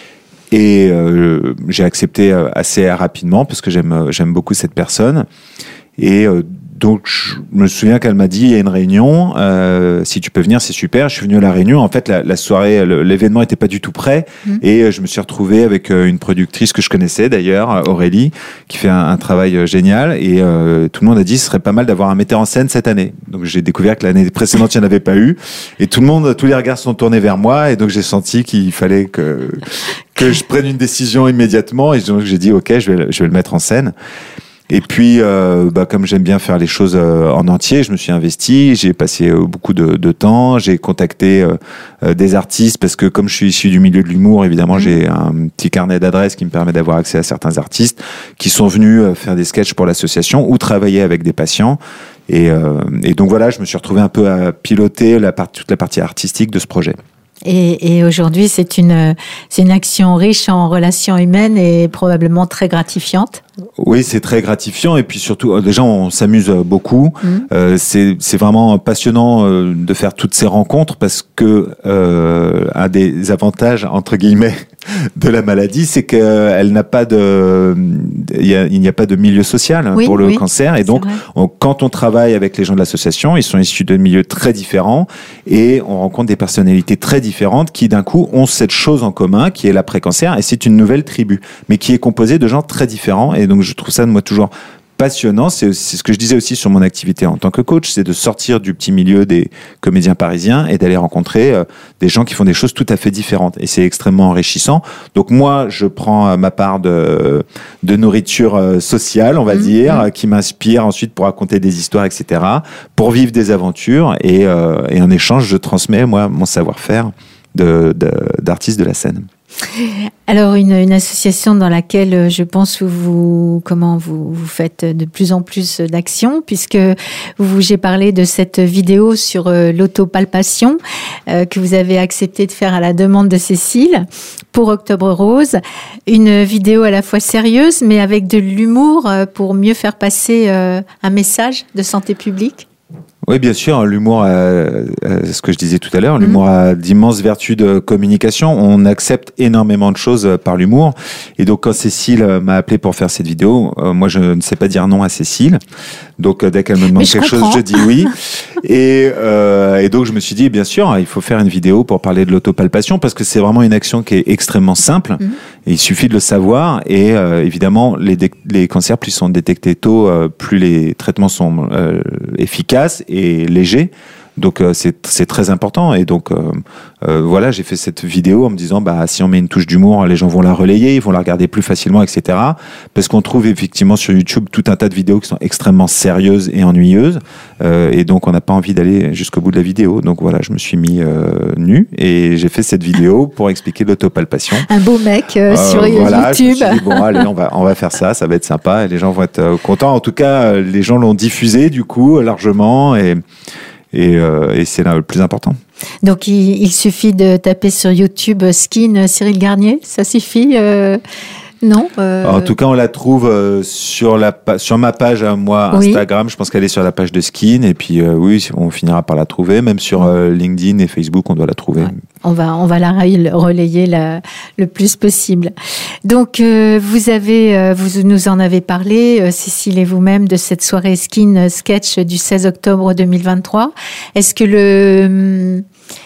Et euh, j'ai accepté assez rapidement parce que j'aime j'aime beaucoup cette personne. Et euh, donc, je me souviens qu'elle m'a dit, il y a une réunion, euh, si tu peux venir, c'est super. Je suis venu à la réunion. En fait, la, la soirée, le, l'événement était pas du tout prêt. Mmh. Et euh, je me suis retrouvé avec euh, une productrice que je connaissais d'ailleurs, Aurélie, qui fait un, un travail euh, génial. Et euh, tout le monde a dit, ce serait pas mal d'avoir un metteur en scène cette année. Donc, j'ai découvert que l'année précédente, il n'y en avait pas eu. Et tout le monde, tous les regards sont tournés vers moi. Et donc, j'ai senti qu'il fallait que, que je prenne une décision immédiatement. Et donc, j'ai dit, OK, je vais, je vais le mettre en scène. Et puis, euh, bah, comme j'aime bien faire les choses euh, en entier, je me suis investi, j'ai passé euh, beaucoup de, de temps, j'ai contacté euh, euh, des artistes parce que comme je suis issu du milieu de l'humour, évidemment, mmh. j'ai un petit carnet d'adresses qui me permet d'avoir accès à certains artistes qui sont venus euh, faire des sketchs pour l'association ou travailler avec des patients. Et, euh, et donc voilà, je me suis retrouvé un peu à piloter la part, toute la partie artistique de ce projet. Et, et aujourd'hui, c'est une, c'est une action riche en relations humaines et probablement très gratifiante. Oui, c'est très gratifiant et puis surtout, déjà, on s'amuse beaucoup. Mmh. Euh, c'est, c'est vraiment passionnant euh, de faire toutes ces rencontres parce que euh, un des avantages entre guillemets de la maladie, c'est qu'elle n'a pas de, il y a, il n'y a pas de milieu social oui, pour le oui, cancer et donc on, quand on travaille avec les gens de l'association, ils sont issus de milieux très différents et on rencontre des personnalités très différentes qui d'un coup ont cette chose en commun qui est l'après-cancer et c'est une nouvelle tribu, mais qui est composée de gens très différents et donc je trouve ça moi toujours passionnant, c'est, c'est ce que je disais aussi sur mon activité en tant que coach, c'est de sortir du petit milieu des comédiens parisiens et d'aller rencontrer euh, des gens qui font des choses tout à fait différentes. Et c'est extrêmement enrichissant. Donc moi, je prends euh, ma part de, de nourriture euh, sociale, on va mmh, dire, mmh. qui m'inspire ensuite pour raconter des histoires, et cetera, pour vivre des aventures. Et, euh, et en échange, je transmets, moi, mon savoir-faire de, de, d'artiste de la scène. Alors une, une association dans laquelle je pense que vous comment vous, vous faites de plus en plus d'actions, puisque vous, j'ai parlé de cette vidéo sur euh, l'autopalpation euh, que vous avez accepté de faire à la demande de Cécile pour Octobre Rose, une vidéo à la fois sérieuse mais avec de l'humour euh, pour mieux faire passer euh, un message de santé publique. Oui, bien sûr, l'humour, euh, euh, ce que je disais tout à l'heure, l'humour a d'immenses vertus de communication. On accepte énormément de choses par l'humour. Et donc, quand Cécile m'a appelé pour faire cette vidéo, euh, moi, je ne sais pas dire non à Cécile. Donc, dès qu'elle me demande quelque comprends. chose, je dis oui. Et, euh, et donc, je me suis dit, bien sûr, il faut faire une vidéo pour parler de l'autopalpation parce que c'est vraiment une action qui est extrêmement simple. Mmh. Et il suffit de le savoir. Et euh, évidemment, les, dé- les cancers, plus ils sont détectés tôt, euh, plus les traitements sont euh, efficaces et légers. Donc euh, c'est c'est très important et donc euh, euh, voilà, j'ai fait cette vidéo en me disant bah si on met une touche d'humour, les gens vont la relayer, ils vont la regarder plus facilement, et cetera. Parce qu'on trouve effectivement sur YouTube tout un tas de vidéos qui sont extrêmement sérieuses et ennuyeuses euh, et donc on n'a pas envie d'aller jusqu'au bout de la vidéo. Donc voilà, je me suis mis euh, nu et j'ai fait cette vidéo pour expliquer l'autopalpation. Un beau mec euh, euh, sur voilà, YouTube. Je me suis dit, bon allez, on va on va faire ça, ça va être sympa et les gens vont être euh, contents. En tout cas, les gens l'ont diffusé du coup largement et Et, euh, et c'est là le plus important. Donc, il, il suffit de taper sur YouTube Skin Cyril Garnier, ça suffit euh, Non euh... En tout cas, on la trouve euh, sur, la pa- sur ma page à moi, Instagram. Oui. Je pense qu'elle est sur la page de Skin. Et puis, euh, oui, on finira par la trouver. Même sur euh, LinkedIn et Facebook, on doit la trouver. Ouais. On va, on va la relayer la, le plus possible. Donc, euh, vous avez, euh, vous nous en avez parlé, euh, Cécile et vous-même, de cette soirée Skin Sketch du seize octobre deux mille vingt-trois. Est-ce que le...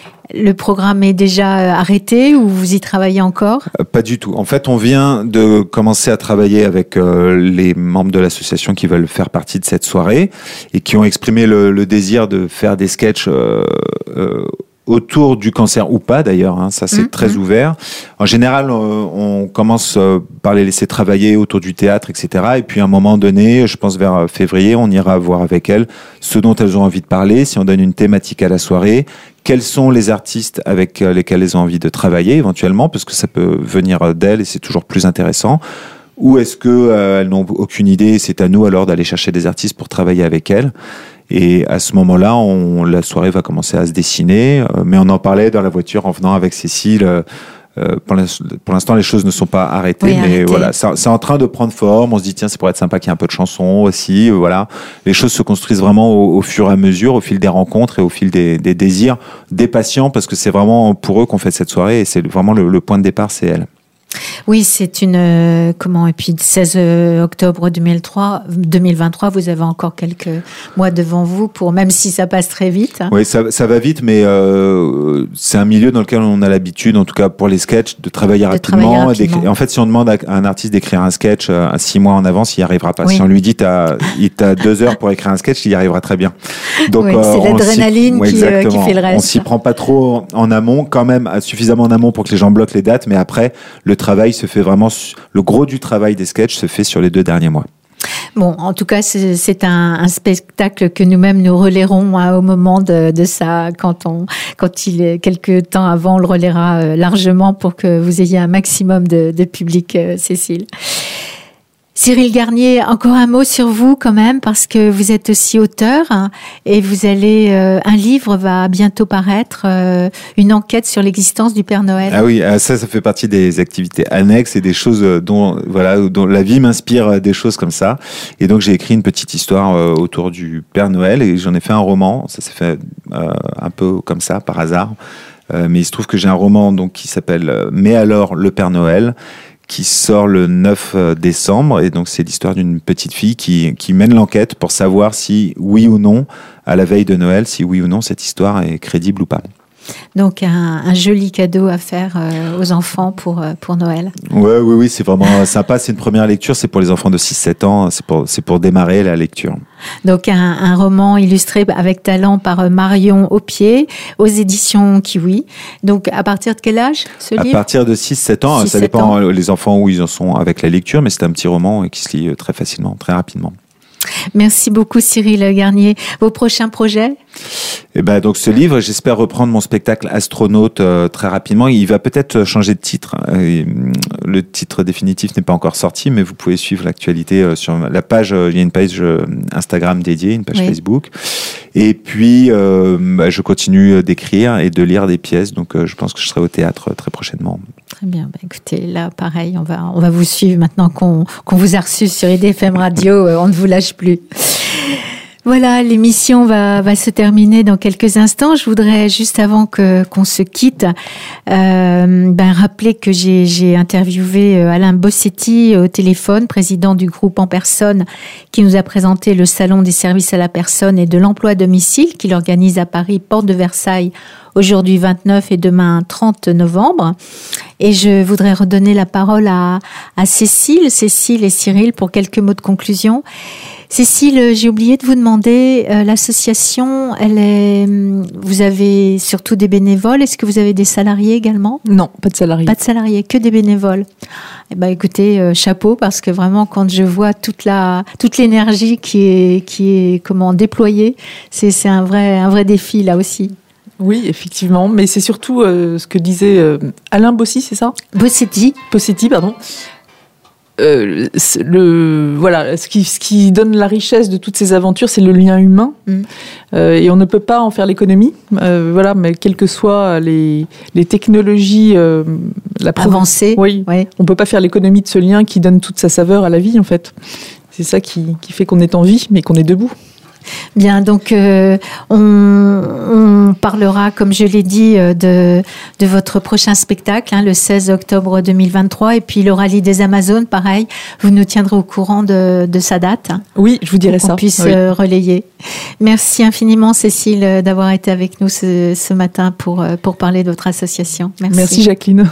Le programme est déjà arrêté ou vous y travaillez encore ? Pas du tout. En fait, on vient de commencer à travailler avec euh, les membres de l'association qui veulent faire partie de cette soirée et qui ont exprimé le, le désir de faire des sketchs euh, euh, autour du cancer ou pas d'ailleurs, hein, ça c'est mmh, très mmh. ouvert. En général, on, on commence euh, par les laisser travailler autour du théâtre, et cetera. Et puis à un moment donné, je pense vers février, on ira voir avec elles ce dont elles ont envie de parler, si on donne une thématique à la soirée, quels sont les artistes avec lesquels elles ont envie de travailler éventuellement, parce que ça peut venir d'elles et c'est toujours plus intéressant. Ou est-ce que euh, elles n'ont aucune idée, c'est à nous alors d'aller chercher des artistes pour travailler avec elles. Et à ce moment-là, on, la soirée va commencer à se dessiner, euh, mais on en parlait dans la voiture en venant avec Cécile. Euh, pour l'instant, les choses ne sont pas arrêtées, oui, mais arrêtez. voilà, c'est, c'est en train de prendre forme. On se dit tiens, ça pourrait être sympa qu'il y ait un peu de chansons aussi. Voilà, les choses se construisent vraiment au, au fur et à mesure, au fil des rencontres et au fil des, des désirs des patients, parce que c'est vraiment pour eux qu'on fait cette soirée et c'est vraiment le, le point de départ, c'est elles. Oui, c'est une euh, comment et puis seize octobre deux mille vingt-trois, vous avez encore quelques mois devant vous pour même si ça passe très vite. Hein. Oui, ça, ça va vite, mais euh, c'est un milieu dans lequel on a l'habitude, en tout cas pour les sketchs, de travailler de rapidement. Travailler rapidement. Et en fait, si on demande à un artiste d'écrire un sketch à six mois en avance, il n'y arrivera pas. Oui. Si on lui dit t'as, t'as deux heures pour écrire un sketch, il y arrivera très bien. Donc oui, euh, c'est l'adrénaline qui, oui, euh, qui fait le reste. On s'y prend pas trop en amont, quand même suffisamment en amont pour que les gens bloquent les dates, mais après le travail se fait vraiment, le gros du travail des sketchs se fait sur les deux derniers mois. Bon, en tout cas, c'est, c'est un, un spectacle que nous-mêmes nous relailerons hein, au moment de, de ça, quand on, quand il est quelques temps avant, on le relaiera euh, largement pour que vous ayez un maximum de, de public, euh, Cécile. Cyril Garnier, encore un mot sur vous quand même, parce que vous êtes aussi auteur hein, et vous allez, euh, un livre va bientôt paraître, euh, une enquête sur l'existence du Père Noël. Ah oui, ça, ça fait partie des activités annexes et des choses dont, voilà, dont la vie m'inspire des choses comme ça. Et donc j'ai écrit une petite histoire euh, autour du Père Noël et j'en ai fait un roman. Ça s'est fait euh, un peu comme ça, par hasard. Euh, mais il se trouve que j'ai un roman donc qui s'appelle euh, Mais alors le Père Noël, qui sort le neuf décembre, et donc c'est l'histoire d'une petite fille qui, qui mène l'enquête pour savoir si, oui ou non, à la veille de Noël, si oui ou non cette histoire est crédible ou pas. Donc un, un joli cadeau à faire euh, aux enfants pour, euh, pour Noël. Ouais, oui, oui, c'est vraiment sympa. C'est une première lecture, c'est pour les enfants de six sept ans, c'est pour, c'est pour démarrer la lecture. Donc un, un roman illustré avec talent par Marion Aupier aux éditions Kiwi. Donc à partir de quel âge ce livre ? À partir de six sept ans, six, ça sept dépend ans. les enfants où ils en sont avec la lecture, mais c'est un petit roman qui se lit très facilement, très rapidement. Merci beaucoup Cyril Garnier. Vos prochains projets ? Et ben donc ce livre, j'espère reprendre mon spectacle Astronaute euh, très rapidement. Il va peut-être changer de titre. Euh, le titre définitif n'est pas encore sorti, mais vous pouvez suivre l'actualité euh, sur la page. Euh, il y a une page euh, Instagram dédiée, une page oui. Facebook. Et puis euh, bah, je continue d'écrire et de lire des pièces. Donc euh, je pense que je serai au théâtre euh, très prochainement. Très bien. Bah, écoutez, là pareil, on va on va vous suivre maintenant qu'on qu'on vous a reçu sur I D F M Radio. Euh, on ne vous lâche plus. Voilà, l'émission va, va se terminer dans quelques instants. Je voudrais, juste avant que, qu'on se quitte, euh, ben, rappeler que j'ai, j'ai interviewé Alain Bossetti au téléphone, président du groupe En Personne, qui nous a présenté le Salon des services à la personne et de l'emploi à domicile, qu'il organise à Paris, porte de Versailles, aujourd'hui vingt-neuf et demain trente novembre. Et je voudrais redonner la parole à, à Cécile, Cécile et Cyril pour quelques mots de conclusion. Cécile, j'ai oublié de vous demander, euh, l'association, elle est, vous avez surtout des bénévoles. Est-ce que vous avez des salariés également ? Non, pas de salariés. Pas de salariés, que des bénévoles. Eh ben, écoutez, euh, chapeau, parce que vraiment, quand je vois toute la, toute l'énergie qui est, qui est, comment, déployée, c'est, c'est un vrai, un vrai défi, là aussi. Oui, effectivement, mais c'est surtout euh, ce que disait euh, Alain Bossi, c'est ça ? Bossetti. Bossetti, pardon. Euh, le voilà, ce qui ce qui donne la richesse de toutes ces aventures, c'est le lien humain, mmh. euh, et on ne peut pas en faire l'économie. Euh, voilà, mais quelles que soient les les technologies, euh, la avancée, oui, ouais. On peut pas faire l'économie de ce lien qui donne toute sa saveur à la vie en fait. C'est ça qui qui fait qu'on est en vie, mais qu'on est debout. Bien, donc euh, on, on parlera, comme je l'ai dit, de, de votre prochain spectacle, hein, le seize octobre deux mille vingt-trois, et puis le rallye des Amazones, pareil, vous nous tiendrez au courant de, de sa date. Oui, je vous dirai ça. Qu'on puisse oui. euh, relayer. Merci infiniment, Cécile, d'avoir été avec nous ce, ce matin pour, pour parler de votre association. Merci. Merci, Jacqueline.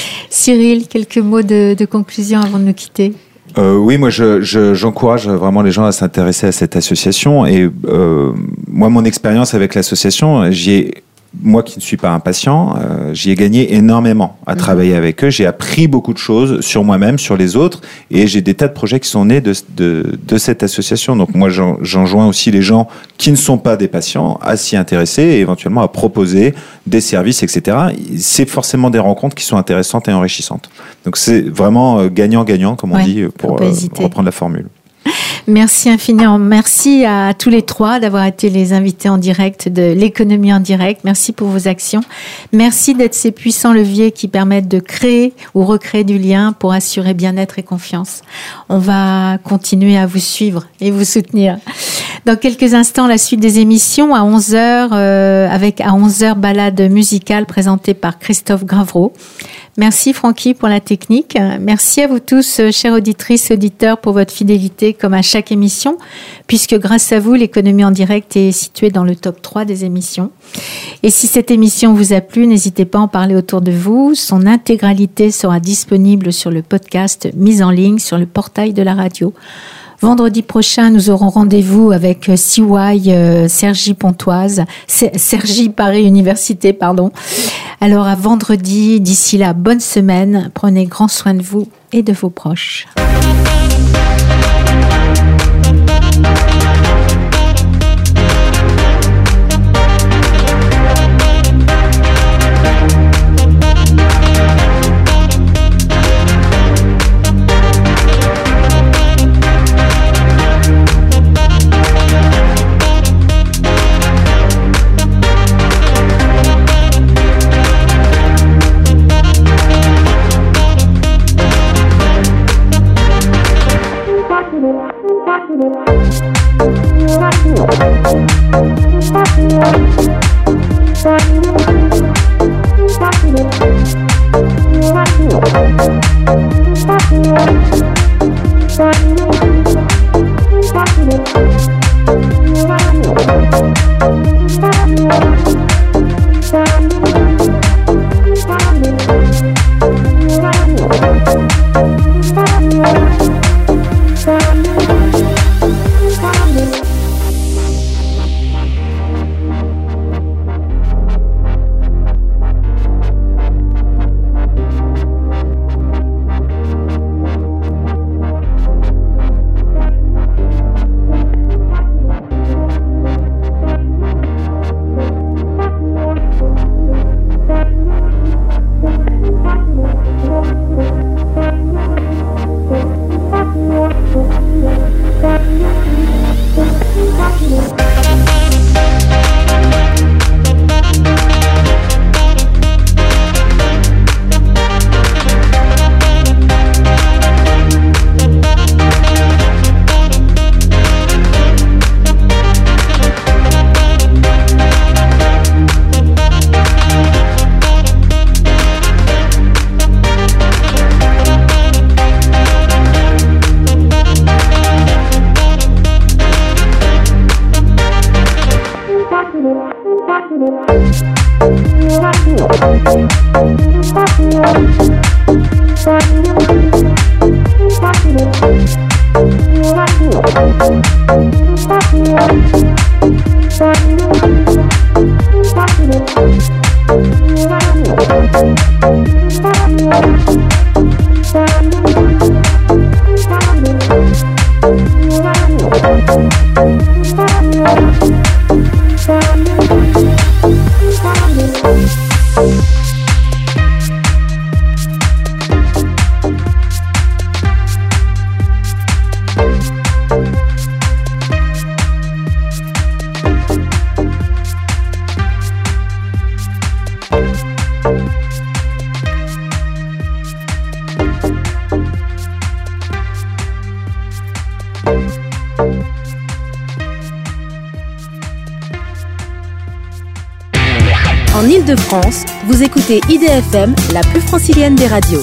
Cyril, quelques mots de, de conclusion avant de nous quitter. Euh, oui, moi, je, je, j'encourage vraiment les gens à s'intéresser à cette association. Et euh, moi, mon expérience avec l'association, j'y ai, moi qui ne suis pas un patient, euh, j'y ai gagné énormément à mmh. travailler avec eux. J'ai appris beaucoup de choses sur moi-même, sur les autres, et j'ai des tas de projets qui sont nés de, de, de cette association. Donc moi, j'en, j'enjoins aussi les gens qui ne sont pas des patients à s'y intéresser et éventuellement à proposer des services, et cetera. C'est forcément des rencontres qui sont intéressantes et enrichissantes. Donc c'est vraiment gagnant-gagnant, comme on ouais, dit, pour, pour euh, reprendre la formule. Merci infiniment. Merci à tous les trois d'avoir été les invités en direct de l'économie en direct. Merci pour vos actions. Merci d'être ces puissants leviers qui permettent de créer ou recréer du lien pour assurer bien-être et confiance. On va continuer à vous suivre et vous soutenir. Dans quelques instants, la suite des émissions à onze heures, euh, avec à onze heures balade musicale présentée par Christophe Gravreau. Merci Francky pour la technique. Merci à vous tous, chères auditrices et auditeurs, pour votre fidélité comme à chaque émission, puisque grâce à vous, l'économie en direct est située dans le top trois des émissions. Et si cette émission vous a plu, n'hésitez pas à en parler autour de vous. Son intégralité sera disponible sur le podcast mis en ligne sur le portail de la radio. Vendredi prochain, nous aurons rendez-vous avec C Y euh, Cergy Pontoise, Cergy Paris Université, pardon. Alors à vendredi, d'ici là, bonne semaine. Prenez grand soin de vous et de vos proches. Bye. En Île-de-France, vous écoutez I D F M, la plus francilienne des radios.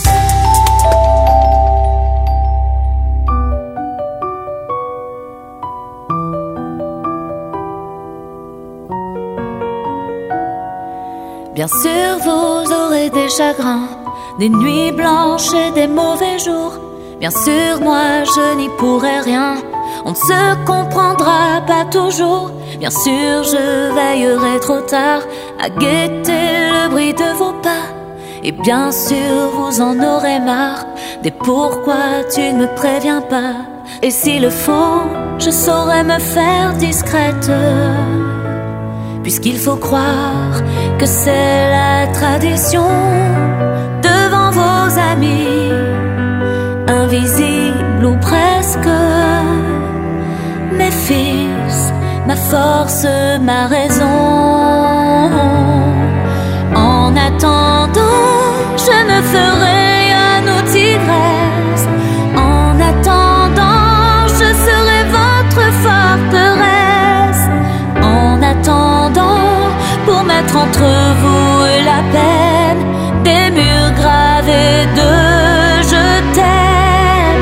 Bien sûr, vous aurez des chagrins, des nuits blanches et des mauvais jours. Bien sûr, moi, je n'y pourrai rien. On ne se comprendra pas toujours. Bien sûr, je veillerai trop tard à guetter le bruit de vos pas. Et bien sûr, vous en aurez marre des pourquoi tu ne me préviens pas. Et s'il le faut, je saurai me faire discrète, puisqu'il faut croire que c'est la tradition devant vos amis, invisibles ou presque. Mes fils, ma force, ma raison. En attendant, je me ferai un tigresse. En attendant, je serai votre forteresse. En attendant, pour mettre entre vous et la peine des murs gravés de je t'aime.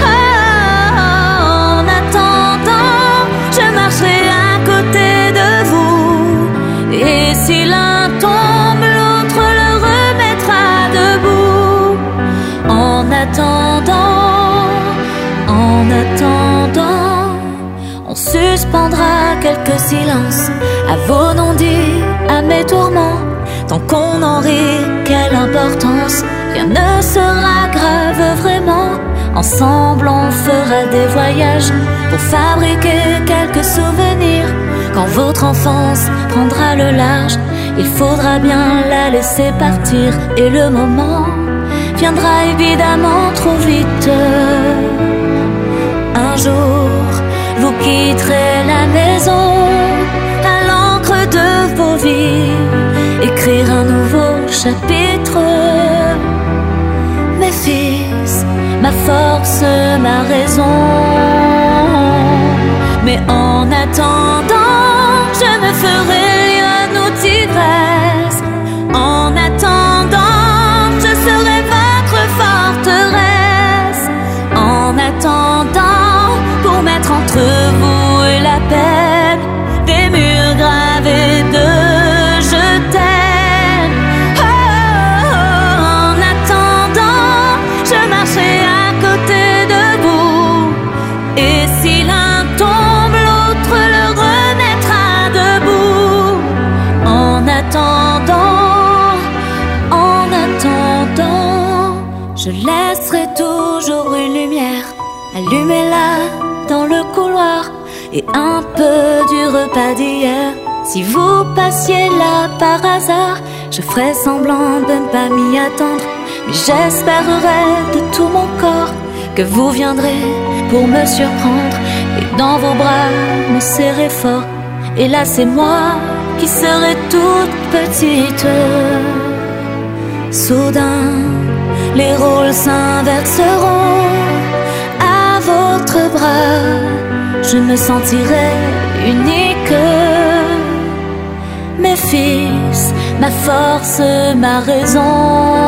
Ah, en attendant, je marcherai à côté de vous. Et si l'un tombe, l'autre le remettra debout. En attendant, en attendant, on suspendra quelques silences à vos non-dits, à mes tourments. Tant qu'on en rit, quelle importance, rien ne sera grave vraiment. Ensemble on fera des voyages pour fabriquer quelques souvenirs. Quand votre enfance prendra le large, il faudra bien la laisser partir. Et le moment viendra évidemment trop vite. Un jour, vous quitterez la maison à l'encre de vos vies, écrire un nouveau chapitre. Mes fils, ma force, ma raison. Mais en attendant, je me ferai un tigresse. En attendant, je serai votre forteresse. En attendant, pour mettre entre vous et la peine des murs gravés de je t'aime. Oh, en attendant, je marcherai à côté de vous. Et si l'un tombe, l'autre le remettra debout. En attendant, en attendant, je laisserai toujours une lumière, allumez-la dans le couloir, et un peu du repas d'hier. Si vous passiez là par hasard, je ferai semblant de ne pas m'y attendre, mais j'espérerai de tout mon corps que vous viendrez pour me surprendre et dans vos bras me serrer fort. Et là c'est moi qui serai toute petite. Soudain, les rôles s'inverseront. À votre bras, je me sentirai unique. Mes fils, ma force, ma raison.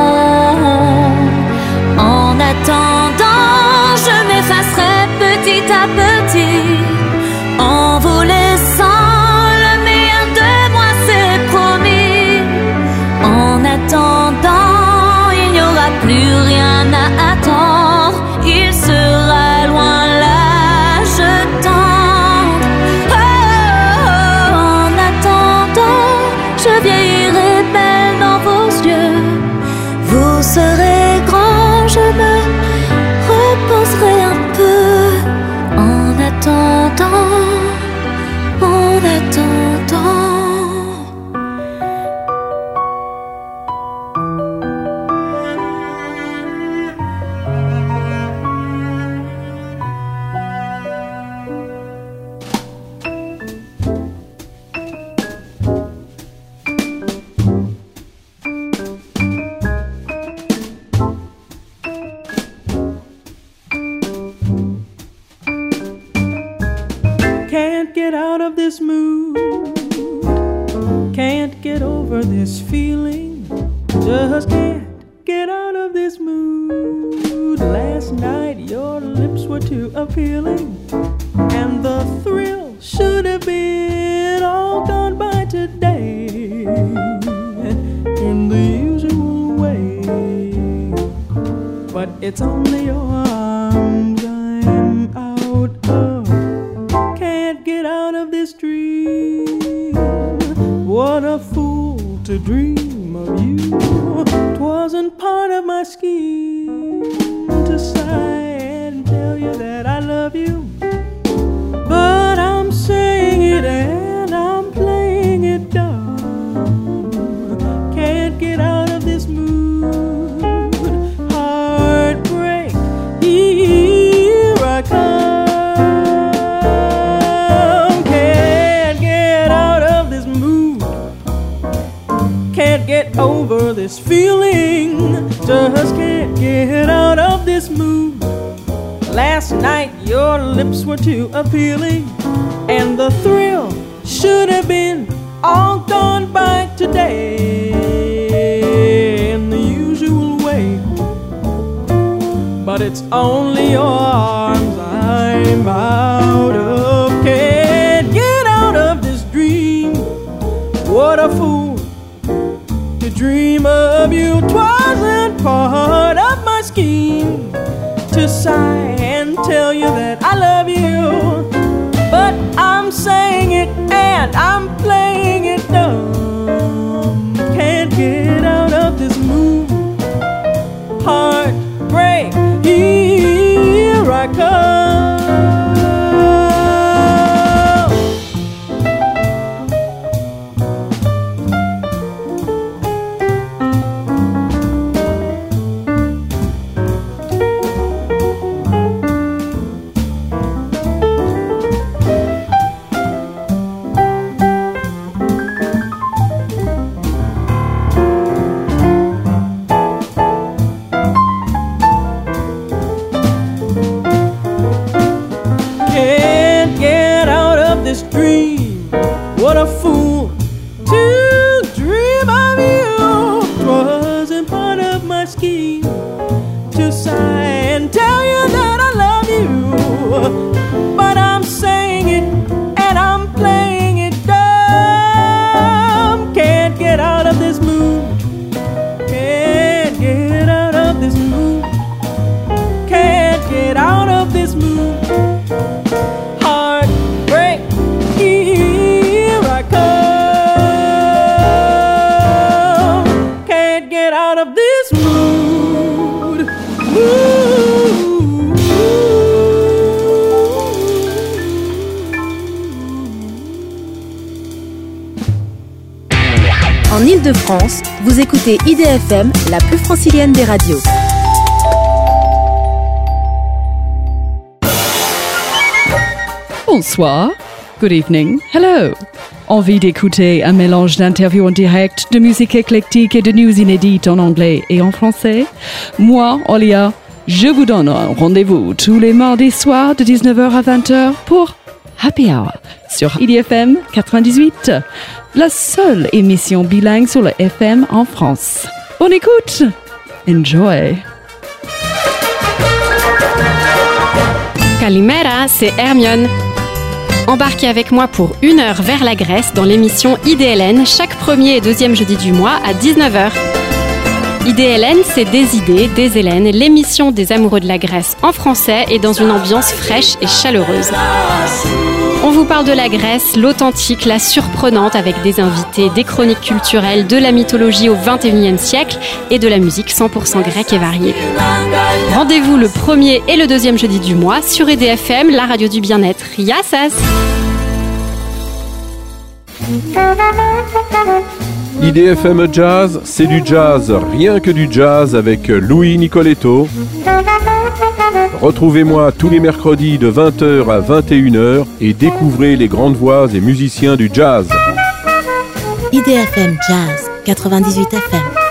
En attendant, je m'effacerai petit à petit, en vous laissant le meilleur de moi, c'est promis. En attendant, il n'y aura plus rien à attendre. Il sera loin l'âge tendre. Oh, en attendant, je vieillirai belle dans vos yeux. Vous serez grand, je me reposerai un peu. En attendant, en attendant. Can't get out of this mood, can't get over this feeling, just can't get out of this mood. Last night your lips were too appealing, and the thrill should have been all gone by today, in the usual way. But it's only your arms I'm out of. Can't get out of this dream. What a fool to dream of you. 'Twasn't part of my scheme to sigh and tell you that I love you, but I'm saying it and I'm playing it dumb. Can't get out of this mood. Heartbreak, here I come. Get over this feeling, just can't get out of this mood. Last night your lips were too appealing, and the thrill should have been all gone by today, in the usual way. But it's only your arms I'm out of. Can't get out of this dream. What a fool to dream of you. 'Twasn't part of my scheme to sigh and tell you that I love you, but I'm saying it and I'm playing it dumb. Can't get out of this mood. Heartbreak, here I come. What a fool to dream of you. 'Twasn't part of my scheme to sigh and tell you that I love you, but I'm saying it and I'm playing it dumb. Can't get out of this mood. Can't get out of this mood. Can't get out of this mood. Heartbreak, here I come. Can't get out of this mood. Ooh. En Ile-de-France, vous écoutez I D F M, la plus francilienne des radios. Bonsoir, good evening, hello. Envie d'écouter un mélange d'interviews en direct, de musique éclectique et de news inédites en anglais et en français? Moi, Olia, je vous donne un rendez-vous tous les mardis soirs de dix-neuf heures à vingt heures pour Happy Hour sur I D F M quatre-vingt-dix-huit, la seule émission bilingue sur le F M en France. Bonne écoute! Enjoy! Kalimera, c'est Hermione. Embarquez avec moi pour une heure vers la Grèce dans l'émission I D L N chaque premier et deuxième jeudi du mois à dix-neuf heures. I D L N, c'est des idées, des Hélènes, l'émission des amoureux de la Grèce en français et dans une ambiance fraîche et chaleureuse. On vous parle de la Grèce, l'authentique, la surprenante, avec des invités, des chroniques culturelles, de la mythologie au vingt et unième siècle et de la musique cent pour cent grecque et variée. Rendez-vous le premier et le deuxième jeudi du mois sur I D F M, la radio du bien-être. Yassas! I D F M Jazz, c'est du jazz, rien que du jazz avec Louis Nicoletto. Retrouvez-moi tous les mercredis de vingt heures à vingt et une heures et découvrez les grandes voix et musiciens du jazz. I D F M Jazz, quatre-vingt-dix-huit F M.